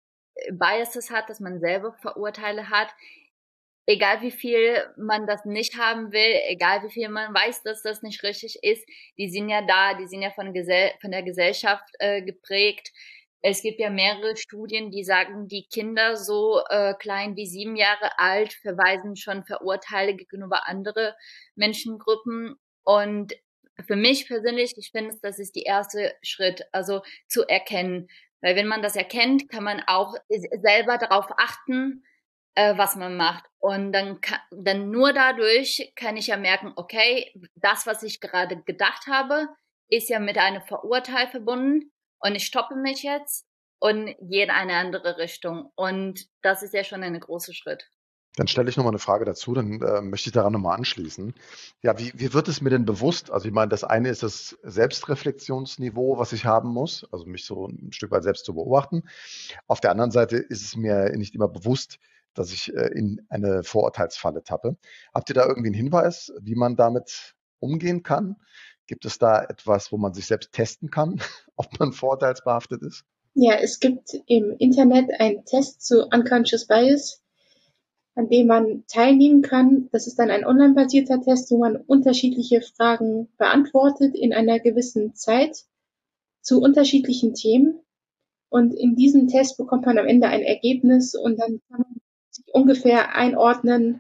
Biases hat, dass man selber Vorurteile hat. Egal wie viel man das nicht haben will, egal wie viel man weiß, dass das nicht richtig ist, die sind ja da, die sind ja von, Gesell von der Gesellschaft äh, geprägt. Es gibt ja mehrere Studien, die sagen, die Kinder so äh, klein wie sieben Jahre alt verweisen schon Verurteile gegenüber andere Menschengruppen. Und für mich persönlich, ich finde, das ist der erste Schritt, also zu erkennen. Weil wenn man das erkennt, kann man auch selber darauf achten, äh, was man macht. Und dann, kann, dann nur dadurch kann ich ja merken, okay, das, was ich gerade gedacht habe, ist ja mit einem Verurteil verbunden. Und ich stoppe mich jetzt und gehe in eine andere Richtung. Und das ist ja schon ein großer Schritt. Dann stelle ich noch mal eine Frage dazu, dann äh, möchte ich daran noch mal anschließen. Ja, wie, wie wird es mir denn bewusst? Also ich meine, das eine ist das Selbstreflexionsniveau, was ich haben muss, also mich so ein Stück weit selbst zu beobachten. Auf der anderen Seite ist es mir nicht immer bewusst, dass ich äh, in eine Vorurteilsfalle tappe. Habt ihr da irgendwie einen Hinweis, wie man damit umgehen kann? Gibt es da etwas, wo man sich selbst testen kann, ob man vorurteilsbehaftet ist? Ja, es gibt im Internet einen Test zu Unconscious Bias, an dem man teilnehmen kann. Das ist dann ein online-basierter Test, wo man unterschiedliche Fragen beantwortet in einer gewissen Zeit zu unterschiedlichen Themen. Und in diesem Test bekommt man am Ende ein Ergebnis und dann kann man sich ungefähr einordnen,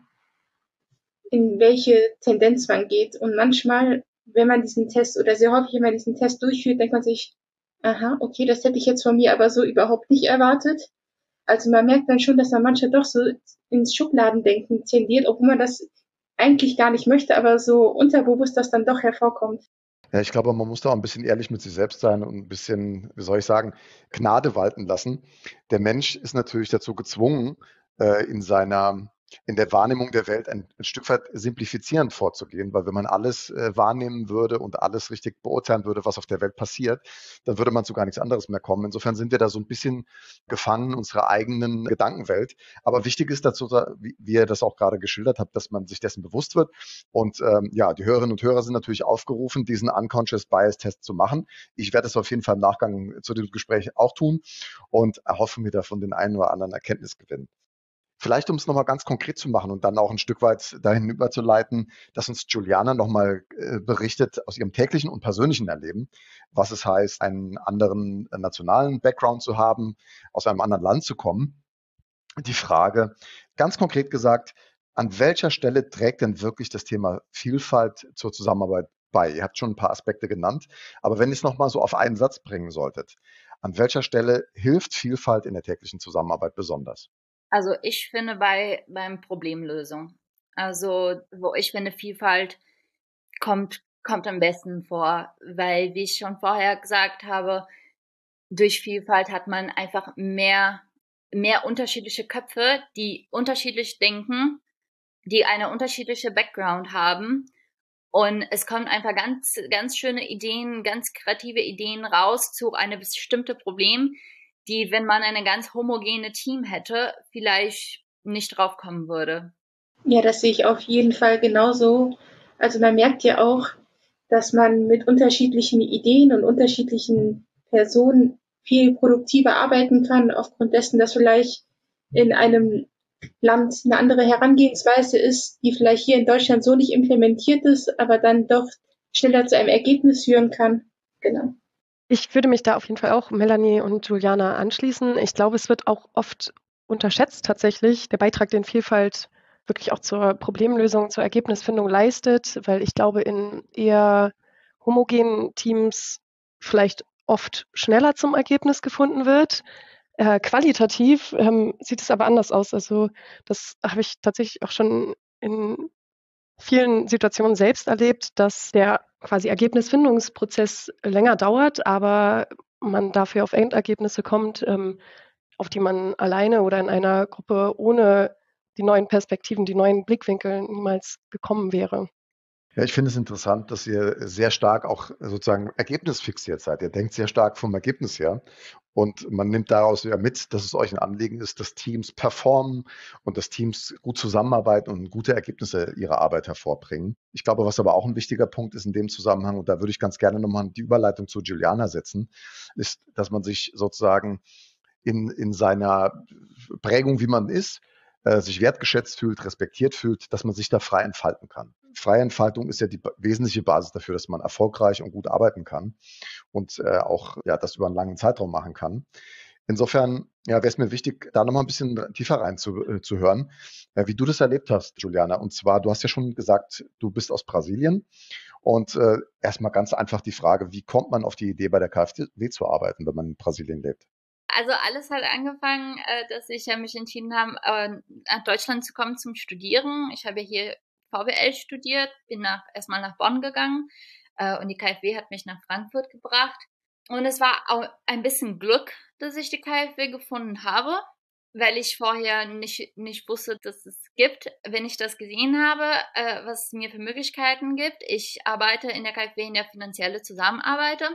in welche Tendenz man geht. Und manchmal, wenn man diesen Test oder sehr häufig, wenn man diesen Test durchführt, denkt man sich, aha, okay, das hätte ich jetzt von mir aber so überhaupt nicht erwartet. Also man merkt dann schon, dass man manchmal doch so ins Schubladendenken tendiert, obwohl man das eigentlich gar nicht möchte, aber so unterbewusst das dann doch hervorkommt. Ja, ich glaube, man muss da auch ein bisschen ehrlich mit sich selbst sein und ein bisschen, wie soll ich sagen, Gnade walten lassen. Der Mensch ist natürlich dazu gezwungen, äh, in seiner, in der Wahrnehmung der Welt ein, ein Stück weit simplifizierend vorzugehen, weil wenn man alles äh, wahrnehmen würde und alles richtig beurteilen würde, was auf der Welt passiert, dann würde man zu gar nichts anderes mehr kommen. Insofern sind wir da so ein bisschen gefangen in unserer eigenen Gedankenwelt. Aber wichtig ist dazu, wie, wie ihr das auch gerade geschildert habt, dass man sich dessen bewusst wird. Und ähm, ja, die Hörerinnen und Hörer sind natürlich aufgerufen, diesen Unconscious Bias Test zu machen. Ich werde es auf jeden Fall im Nachgang zu dem Gespräch auch tun und erhoffe mir davon den einen oder anderen Erkenntnisgewinn. Vielleicht, um es nochmal ganz konkret zu machen und dann auch ein Stück weit dahin überzuleiten, dass uns Juliana nochmal äh, berichtet aus ihrem täglichen und persönlichen Erleben, was es heißt, einen anderen äh, nationalen Background zu haben, aus einem anderen Land zu kommen. Die Frage, ganz konkret gesagt, an welcher Stelle trägt denn wirklich das Thema Vielfalt zur Zusammenarbeit bei? Ihr habt schon ein paar Aspekte genannt, aber wenn ihr es nochmal so auf einen Satz bringen solltet, an welcher Stelle hilft Vielfalt in der täglichen Zusammenarbeit besonders? Also ich finde bei beim Problemlösung. Also wo ich finde, Vielfalt kommt kommt am besten vor, weil, wie ich schon vorher gesagt habe, durch Vielfalt hat man einfach mehr mehr unterschiedliche Köpfe, die unterschiedlich denken, die eine unterschiedliche Background haben. Und es kommen einfach ganz, ganz schöne Ideen, ganz kreative Ideen raus zu einem bestimmten Problem, die, wenn man eine ganz homogene Team hätte, vielleicht nicht drauf kommen würde. Ja, das sehe ich auf jeden Fall genauso. Also man merkt ja auch, dass man mit unterschiedlichen Ideen und unterschiedlichen Personen viel produktiver arbeiten kann, aufgrund dessen, dass vielleicht in einem Land eine andere Herangehensweise ist, die vielleicht hier in Deutschland so nicht implementiert ist, aber dann doch schneller zu einem Ergebnis führen kann. Genau. Ich würde mich da auf jeden Fall auch Melanie und Juliana anschließen. Ich glaube, es wird auch oft unterschätzt tatsächlich, der Beitrag, den Vielfalt wirklich auch zur Problemlösung, zur Ergebnisfindung leistet, weil ich glaube, in eher homogenen Teams vielleicht oft schneller zum Ergebnis gefunden wird. Äh, qualitativ ähm, sieht es aber anders aus. Also das habe ich tatsächlich auch schon in vielen Situationen selbst erlebt, dass der quasi Ergebnisfindungsprozess länger dauert, aber man dafür auf Endergebnisse kommt, ähm, auf die man alleine oder in einer Gruppe ohne die neuen Perspektiven, die neuen Blickwinkel niemals gekommen wäre. Ja, ich finde es interessant, dass ihr sehr stark auch sozusagen ergebnisfixiert seid. Ihr denkt sehr stark vom Ergebnis her und man nimmt daraus ja mit, dass es euch ein Anliegen ist, dass Teams performen und dass Teams gut zusammenarbeiten und gute Ergebnisse ihrer Arbeit hervorbringen. Ich glaube, was aber auch ein wichtiger Punkt ist in dem Zusammenhang, und da würde ich ganz gerne nochmal die Überleitung zu Juliana setzen, ist, dass man sich sozusagen in, in seiner Prägung, wie man ist, äh, sich wertgeschätzt fühlt, respektiert fühlt, dass man sich da frei entfalten kann. Freie Entfaltung ist ja die wesentliche Basis dafür, dass man erfolgreich und gut arbeiten kann und äh, auch ja, das über einen langen Zeitraum machen kann. Insofern ja, wäre es mir wichtig, da nochmal ein bisschen tiefer rein zu, äh, zu hören, äh, wie du das erlebt hast, Juliana. Und zwar, du hast ja schon gesagt, du bist aus Brasilien. Und äh, erstmal ganz einfach die Frage, wie kommt man auf die Idee, bei der KfW zu arbeiten, wenn man in Brasilien lebt? Also alles hat angefangen, äh, dass ich ja mich entschieden habe, äh, nach Deutschland zu kommen zum Studieren. Ich habe hier V W L studiert, bin nach, erstmal nach Bonn gegangen äh, und die KfW hat mich nach Frankfurt gebracht. Und es war auch ein bisschen Glück, dass ich die KfW gefunden habe, weil ich vorher nicht, nicht wusste, dass es gibt. Wenn ich das gesehen habe, äh, was es mir für Möglichkeiten gibt, ich arbeite in der KfW in der finanziellen Zusammenarbeit.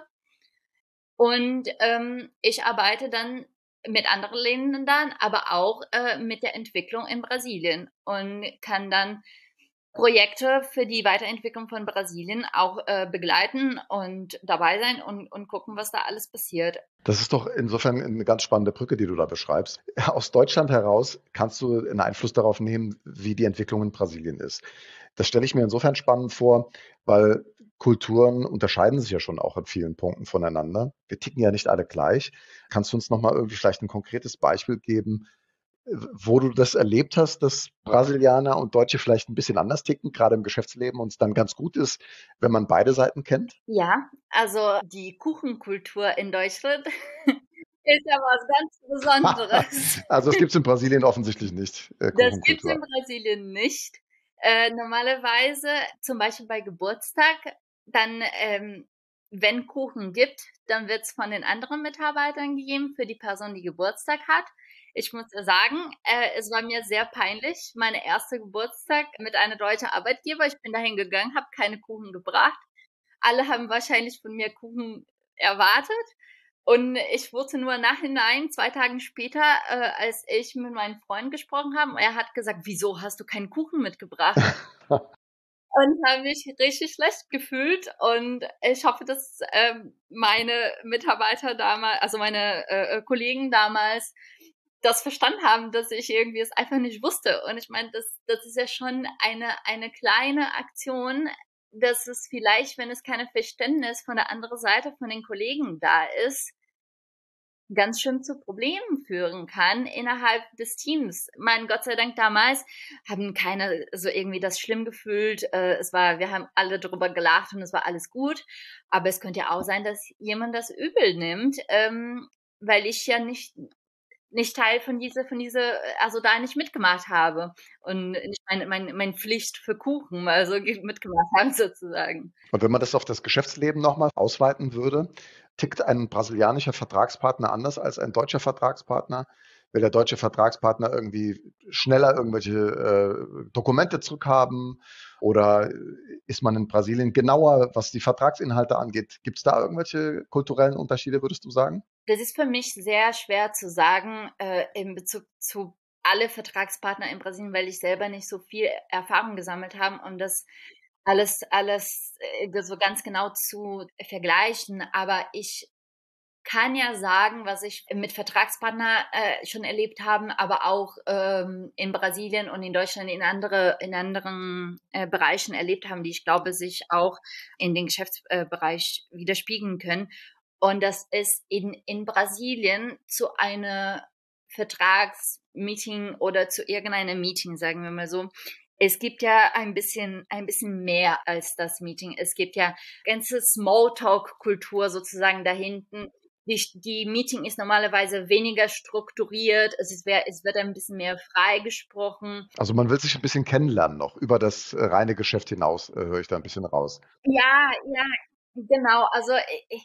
Und ähm, ich arbeite dann mit anderen Ländern, aber auch äh, mit der Entwicklung in Brasilien und kann dann Projekte für die Weiterentwicklung von Brasilien auch äh, begleiten und dabei sein und, und gucken, was da alles passiert. Das ist doch insofern eine ganz spannende Brücke, die du da beschreibst. Aus Deutschland heraus kannst du einen Einfluss darauf nehmen, wie die Entwicklung in Brasilien ist. Das stelle ich mir insofern spannend vor, weil Kulturen unterscheiden sich ja schon auch in vielen Punkten voneinander. Wir ticken ja nicht alle gleich. Kannst du uns noch mal irgendwie vielleicht ein konkretes Beispiel geben, äh, wo du das erlebt hast, dass Brasilianer und Deutsche vielleicht ein bisschen anders ticken, gerade im Geschäftsleben, und es dann ganz gut ist, wenn man beide Seiten kennt? Ja, also die Kuchenkultur in Deutschland ist ja was ganz Besonderes. Also, das gibt's in Brasilien offensichtlich nicht, äh, Das gibt's in Kuchenkultur. Brasilien nicht. Äh, normalerweise, zum Beispiel bei Geburtstag, dann, ähm, wenn Kuchen gibt, dann wird's von den anderen Mitarbeitern gegeben für die Person, die Geburtstag hat. Ich muss ja sagen, äh, es war mir sehr peinlich, meine erste Geburtstag mit einer deutschen Arbeitgeber. Ich bin dahin gegangen, habe keine Kuchen gebracht. Alle haben wahrscheinlich von mir Kuchen erwartet. Und ich wurde nur nachhinein, zwei Tage später, äh, als ich mit meinem Freund gesprochen habe, er hat gesagt, wieso hast du keinen Kuchen mitgebracht? Und habe mich richtig schlecht gefühlt. Und ich hoffe, dass ähm, meine Mitarbeiter damals, also meine äh, Kollegen damals, das verstanden haben, dass ich irgendwie es einfach nicht wusste. Und ich meine, das, das ist ja schon eine, eine kleine Aktion, dass es vielleicht, wenn es keine Verständnis von der anderen Seite von den Kollegen da ist, ganz schön zu Problemen führen kann innerhalb des Teams. Mein Gott sei Dank damals haben keine so irgendwie das schlimm gefühlt. Äh, es war, wir haben alle drüber gelacht und es war alles gut. Aber es könnte ja auch sein, dass jemand das übel nimmt, ähm, weil ich ja nicht nicht Teil von dieser, von dieser, also da nicht mitgemacht habe und nicht meine, meine, meine Pflicht für Kuchen, also mitgemacht habe sozusagen. Und wenn man das auf das Geschäftsleben noch mal ausweiten würde, tickt ein brasilianischer Vertragspartner anders als ein deutscher Vertragspartner? Will der deutsche Vertragspartner irgendwie schneller irgendwelche äh, Dokumente zurückhaben? Oder ist man in Brasilien genauer, was die Vertragsinhalte angeht? Gibt es da irgendwelche kulturellen Unterschiede, würdest du sagen? Das ist für mich sehr schwer zu sagen äh, in Bezug zu alle Vertragspartner in Brasilien, weil ich selber nicht so viel Erfahrung gesammelt habe, um das alles, alles äh, so ganz genau zu vergleichen. Aber ich kann ja sagen, was ich mit Vertragspartner äh, schon erlebt habe, aber auch ähm, in Brasilien und in Deutschland in andere in anderen äh, Bereichen erlebt haben, die ich glaube sich auch in den Geschäftsbereich widerspiegeln können. Und das ist in in Brasilien zu einer Vertragsmeeting oder zu irgendeinem Meeting, sagen wir mal so. Es gibt ja ein bisschen, ein bisschen mehr als das Meeting. Es gibt ja ganze Smalltalk-Kultur sozusagen da hinten. Die, die Meeting ist normalerweise weniger strukturiert. Es ist, es wird ein bisschen mehr frei gesprochen. Also man will sich ein bisschen kennenlernen noch. Über das äh, reine Geschäft hinaus äh, höre ich da ein bisschen raus. Ja, ja, genau. Also ich,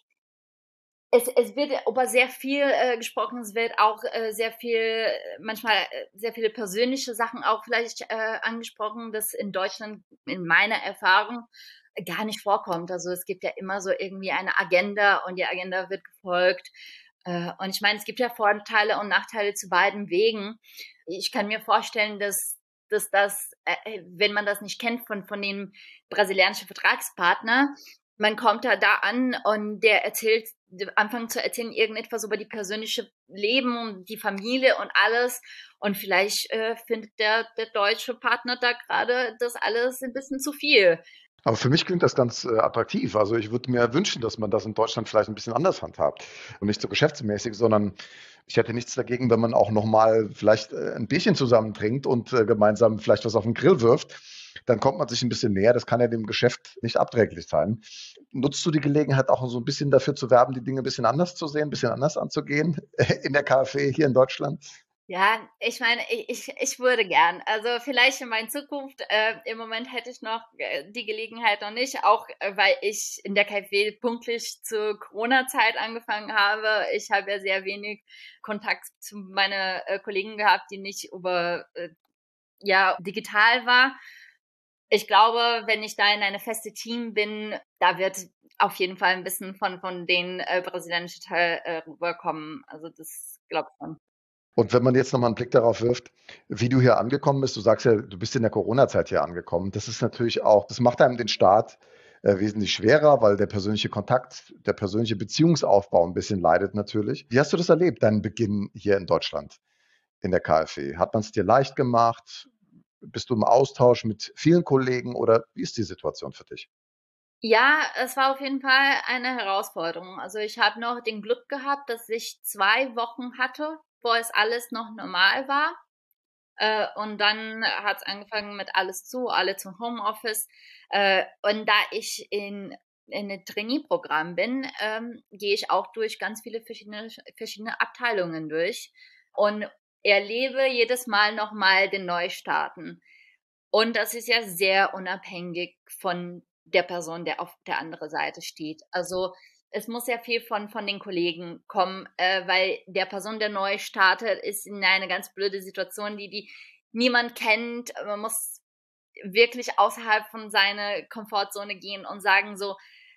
Es, es wird über sehr viel äh, gesprochen, es wird auch äh, sehr viel, manchmal äh, sehr viele persönliche Sachen auch vielleicht äh, angesprochen, das in Deutschland in meiner Erfahrung gar nicht vorkommt. Also es gibt ja immer so irgendwie eine Agenda und die Agenda wird gefolgt. Äh, und ich meine, es gibt ja Vorteile und Nachteile zu beiden Wegen. Ich kann mir vorstellen, dass dass das, äh, wenn man das nicht kennt von, von dem brasilianischen Vertragspartner, man kommt da da an und der erzählt, anfangen zu erzählen irgendetwas über die persönliche Leben und die Familie und alles. Und vielleicht äh, findet der, der deutsche Partner da gerade das alles ein bisschen zu viel. Aber für mich klingt das ganz äh, attraktiv. Also ich würde mir wünschen, dass man das in Deutschland vielleicht ein bisschen anders handhabt und nicht so geschäftsmäßig, sondern ich hätte nichts dagegen, wenn man auch noch mal vielleicht äh, ein Bierchen zusammen trinkt und äh, gemeinsam vielleicht was auf den Grill wirft. Dann kommt man sich ein bisschen näher. Das kann ja dem Geschäft nicht abträglich sein. Nutzt du die Gelegenheit auch so ein bisschen dafür zu werben, die Dinge ein bisschen anders zu sehen, ein bisschen anders anzugehen in der KfW hier in Deutschland? Ja, ich meine, ich, ich würde gern. Also vielleicht in meiner Zukunft. Äh, Im Moment hätte ich noch äh, die Gelegenheit noch nicht, auch äh, weil ich in der KfW pünktlich zur Corona-Zeit angefangen habe. Ich habe ja sehr wenig Kontakt zu meinen äh, Kollegen gehabt, die nicht über äh, ja digital war. Ich glaube, wenn ich da in eine feste Team bin, da wird auf jeden Fall ein bisschen von von den äh, brasilianischen Teil äh, rüberkommen. Also das glaube ich schon. Und wenn man jetzt nochmal einen Blick darauf wirft, wie du hier angekommen bist, du sagst ja, du bist in der Corona-Zeit hier angekommen. Das ist natürlich auch, das macht einem den Start äh, wesentlich schwerer, weil der persönliche Kontakt, der persönliche Beziehungsaufbau ein bisschen leidet natürlich. Wie hast du das erlebt, deinen Beginn hier in Deutschland in der KfW? Hat man es dir leicht gemacht? Bist du im Austausch mit vielen Kollegen oder wie ist die Situation für dich? Ja, es war auf jeden Fall eine Herausforderung. Also ich habe noch den Glück gehabt, dass ich zwei Wochen hatte, wo es alles noch normal war. Äh, und dann hat es angefangen mit alles zu, alle zum Homeoffice. Äh, und da ich in, in einem Trainee-Programm bin, ähm, gehe ich auch durch ganz viele verschiedene, verschiedene Abteilungen durch und erlebe jedes Mal nochmal den Neustarten. Und das ist ja sehr unabhängig von der Person, der auf der anderen Seite steht. Also es muss ja viel von, von den Kollegen kommen, äh, weil der Person, der neu startet, ist in eine ganz blöde Situation, die, die niemand kennt. Man muss wirklich außerhalb von seiner Komfortzone gehen und sagen so,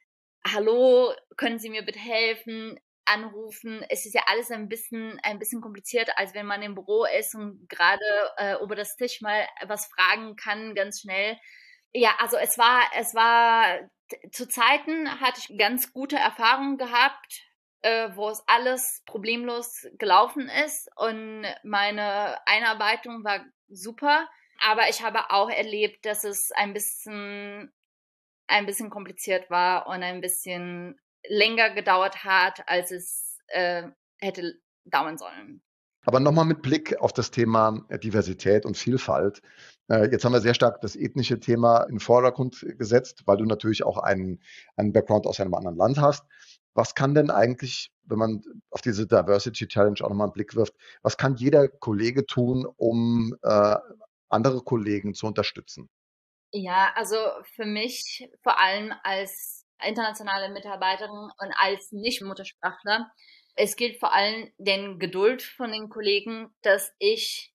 hallo, können Sie mir bitte helfen? Anrufen. Es ist ja alles ein bisschen, ein bisschen kompliziert, als wenn man im Büro ist und gerade äh, über das Tisch mal was fragen kann, ganz schnell. Ja, also es war, es war, zu Zeiten hatte ich ganz gute Erfahrungen gehabt, äh, wo es alles problemlos gelaufen ist und meine Einarbeitung war super. Aber ich habe auch erlebt, dass es ein bisschen, ein bisschen kompliziert war und ein bisschen länger gedauert hat, als es äh, hätte dauern sollen. Aber nochmal mit Blick auf das Thema Diversität und Vielfalt. Äh, jetzt haben wir sehr stark das ethnische Thema in den Vordergrund gesetzt, weil du natürlich auch einen, einen Background aus einem anderen Land hast. Was kann denn eigentlich, wenn man auf diese Diversity Challenge auch nochmal einen Blick wirft, was kann jeder Kollege tun, um äh, andere Kollegen zu unterstützen? Ja, also für mich vor allem als internationale Mitarbeiterin und als Nicht-Muttersprachler, es gilt vor allem den Geduld von den Kollegen, dass ich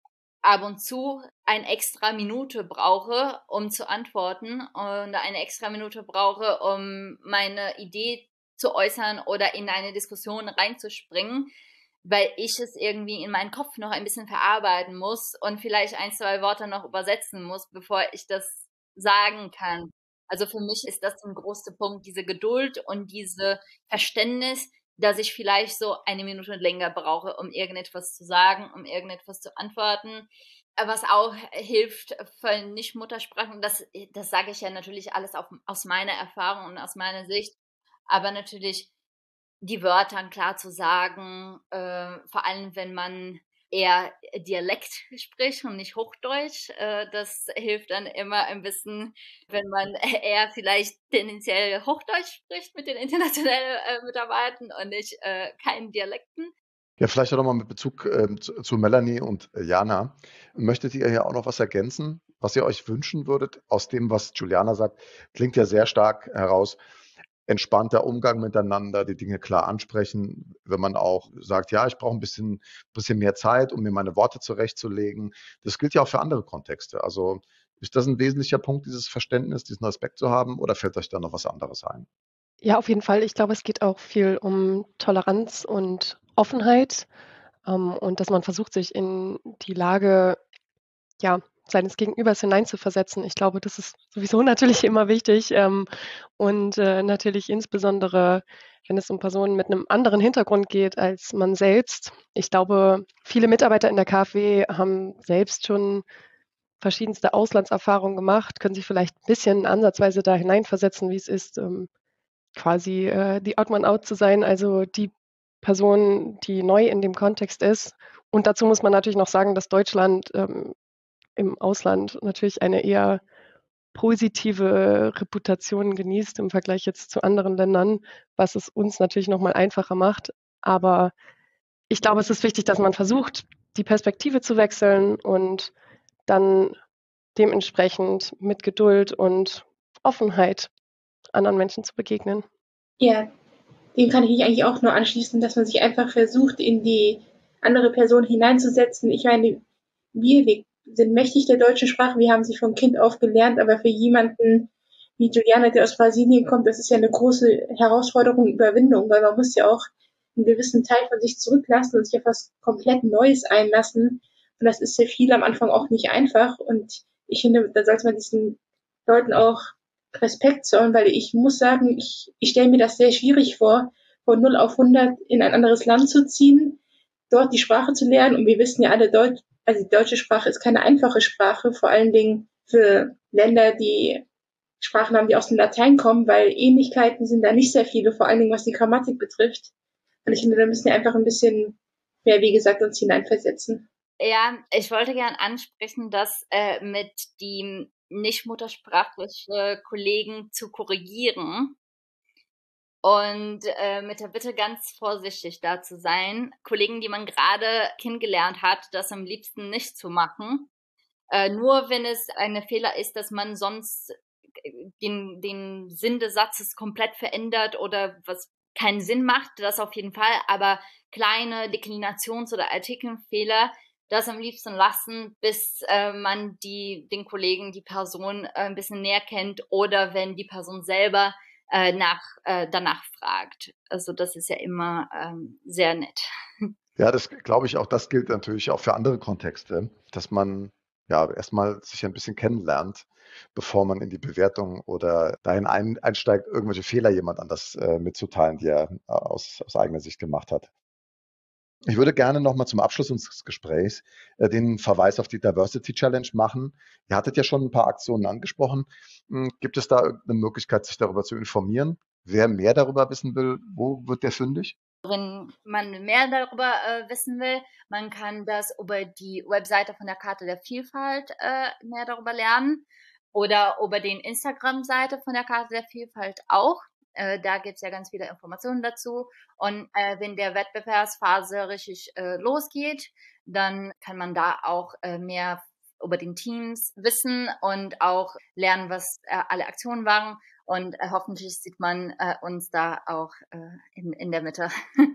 ab und zu eine extra Minute brauche, um zu antworten und eine extra Minute brauche, um meine Idee zu äußern oder in eine Diskussion reinzuspringen, weil ich es irgendwie in meinen Kopf noch ein bisschen verarbeiten muss und vielleicht ein, zwei Worte noch übersetzen muss, bevor ich das sagen kann. Also für mich ist das ein großer Punkt, diese Geduld und diese Verständnis, dass ich vielleicht so eine Minute länger brauche, um irgendetwas zu sagen, um irgendetwas zu antworten. Was auch hilft für Nicht-Muttersprachen, das, das sage ich ja natürlich alles auf, aus meiner Erfahrung und aus meiner Sicht, aber natürlich die Wörter klar zu sagen, äh, vor allem wenn man eher Dialekt spricht und nicht Hochdeutsch. Äh, das hilft dann immer ein bisschen, wenn man eher vielleicht tendenziell Hochdeutsch spricht mit den internationalen äh, Mitarbeitern und nicht äh, keinen Dialekten. Ja, vielleicht auch nochmal mit Bezug ähm, zu, zu Melanie und äh, Jana. Möchtet ihr ja auch noch was ergänzen, was ihr euch wünschen würdet? Aus dem, was Juliana sagt, klingt ja sehr stark heraus, entspannter Umgang miteinander, die Dinge klar ansprechen, wenn man auch sagt, ja, ich brauche ein bisschen, bisschen mehr Zeit, um mir meine Worte zurechtzulegen. Das gilt ja auch für andere Kontexte. Also ist das ein wesentlicher Punkt, dieses Verständnis, diesen Respekt zu haben, oder fällt euch da noch was anderes ein? Ja, auf jeden Fall. Ich glaube, es geht auch viel um Toleranz und Offenheit ähm, und dass man versucht, sich in die Lage ja, seines Gegenübers hineinzuversetzen. Ich glaube, das ist sowieso natürlich immer wichtig ähm, und äh, natürlich insbesondere, wenn es um Personen mit einem anderen Hintergrund geht als man selbst. Ich glaube, viele Mitarbeiter in der K f W haben selbst schon verschiedenste Auslandserfahrungen gemacht, können sich vielleicht ein bisschen ansatzweise da hineinversetzen, wie es ist, ähm, quasi äh, die Odd Man Out zu sein, also die Person, die neu in dem Kontext ist. Und dazu muss man natürlich noch sagen, dass Deutschland ähm, im Ausland natürlich eine eher positive Reputation genießt im Vergleich jetzt zu anderen Ländern, was es uns natürlich noch mal einfacher macht. Aber ich glaube, es ist wichtig, dass man versucht, die Perspektive zu wechseln und dann dementsprechend mit Geduld und Offenheit anderen Menschen zu begegnen. Ja, dem kann ich mich eigentlich auch nur anschließen, dass man sich einfach versucht, in die andere Person hineinzusetzen. Ich meine, wir, wir sind mächtig der deutschen Sprache, wir haben sie von Kind auf gelernt, aber für jemanden wie Juliana, der aus Brasilien kommt, das ist ja eine große Herausforderung, Überwindung, weil man muss ja auch einen gewissen Teil von sich zurücklassen und sich auf was komplett Neues einlassen. Und das ist für viele am Anfang auch nicht einfach. Und ich finde, da sollte man diesen Leuten auch Respekt zollen, weil ich muss sagen, ich, ich stelle mir das sehr schwierig vor, von null auf hundert in ein anderes Land zu ziehen, dort die Sprache zu lernen. Und wir wissen ja alle, Deutsch, also die deutsche Sprache ist keine einfache Sprache, vor allen Dingen für Länder, die Sprachen haben, die aus dem Latein kommen, weil Ähnlichkeiten sind da nicht sehr viele, vor allen Dingen was die Grammatik betrifft. Und ich finde, da müssen wir einfach ein bisschen mehr, wie gesagt, uns hineinversetzen. Ja, ich wollte gern ansprechen, dass äh, mit die nicht muttersprachliche Kollegen zu korrigieren und äh, mit der Bitte ganz vorsichtig da zu sein. Kollegen, die man gerade kennengelernt hat, das am liebsten nicht zu machen. Äh, nur wenn es ein Fehler ist, dass man sonst den, den Sinn des Satzes komplett verändert oder was keinen Sinn macht, das auf jeden Fall, aber kleine Deklinations- oder Artikelfehler, das am liebsten lassen, bis äh, man die, den Kollegen, die Person äh, ein bisschen näher kennt oder wenn die Person selber äh, nach, äh, danach fragt. Also das ist ja immer ähm, sehr nett. Ja, das glaube ich auch, das gilt natürlich auch für andere Kontexte, dass man ja erstmal sich ein bisschen kennenlernt, bevor man in die Bewertung oder dahin ein, einsteigt, irgendwelche Fehler jemand anders äh, mitzuteilen, die er äh, aus, aus eigener Sicht gemacht hat. Ich würde gerne nochmal zum Abschluss unseres Gesprächs äh, den Verweis auf die Diversity Challenge machen. Ihr hattet ja schon ein paar Aktionen angesprochen. Hm, gibt es da irgendeine Möglichkeit, sich darüber zu informieren? Wer mehr darüber wissen will, wo wird der fündig? Wenn man mehr darüber äh, wissen will, man kann das über die Webseite von der Charta der Vielfalt äh, mehr darüber lernen oder über den Instagram-Seite von der Charta der Vielfalt auch. Äh, da gibt's ja ganz viele Informationen dazu. Und äh, wenn der Wettbewerbsphase richtig äh, losgeht, dann kann man da auch äh, mehr über den Teams wissen und auch lernen, was äh, alle Aktionen waren. Und äh, hoffentlich sieht man äh, uns da auch äh, in, in der Mitte.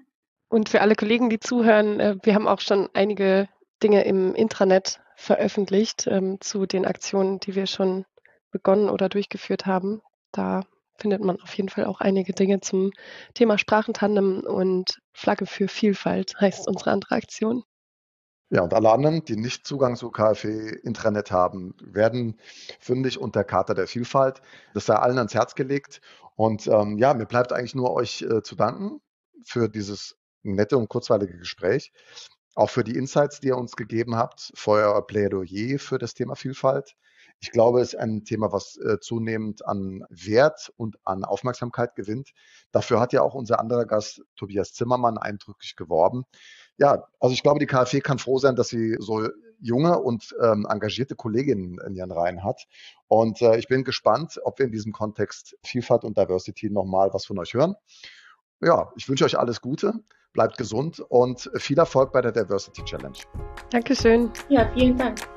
Und für alle Kollegen, die zuhören, äh, wir haben auch schon einige Dinge im Intranet veröffentlicht ähm, zu den Aktionen, die wir schon begonnen oder durchgeführt haben. Da findet man auf jeden Fall auch einige Dinge zum Thema Sprachentandem und Flagge für Vielfalt heißt unsere andere Aktion. Ja, und alle anderen, die nicht Zugang zu K F E-Intranet haben, werden fündig unter Charta der Vielfalt. Das sei allen ans Herz gelegt. Und ähm, ja, mir bleibt eigentlich nur euch äh, zu danken für dieses nette und kurzweilige Gespräch. Auch für die Insights, die ihr uns gegeben habt, für euer Plädoyer für das Thema Vielfalt. Ich glaube, es ist ein Thema, was äh, zunehmend an Wert und an Aufmerksamkeit gewinnt. Dafür hat ja auch unser anderer Gast, Tobias Zimmermann, eindrücklich geworben. Ja, also ich glaube, die K F E kann froh sein, dass sie so junge und ähm, engagierte Kolleginnen in ihren Reihen hat. Und äh, ich bin gespannt, ob wir in diesem Kontext Vielfalt und Diversity nochmal was von euch hören. Ja, ich wünsche euch alles Gute, bleibt gesund und viel Erfolg bei der Diversity Challenge. Dankeschön. Ja, vielen Dank.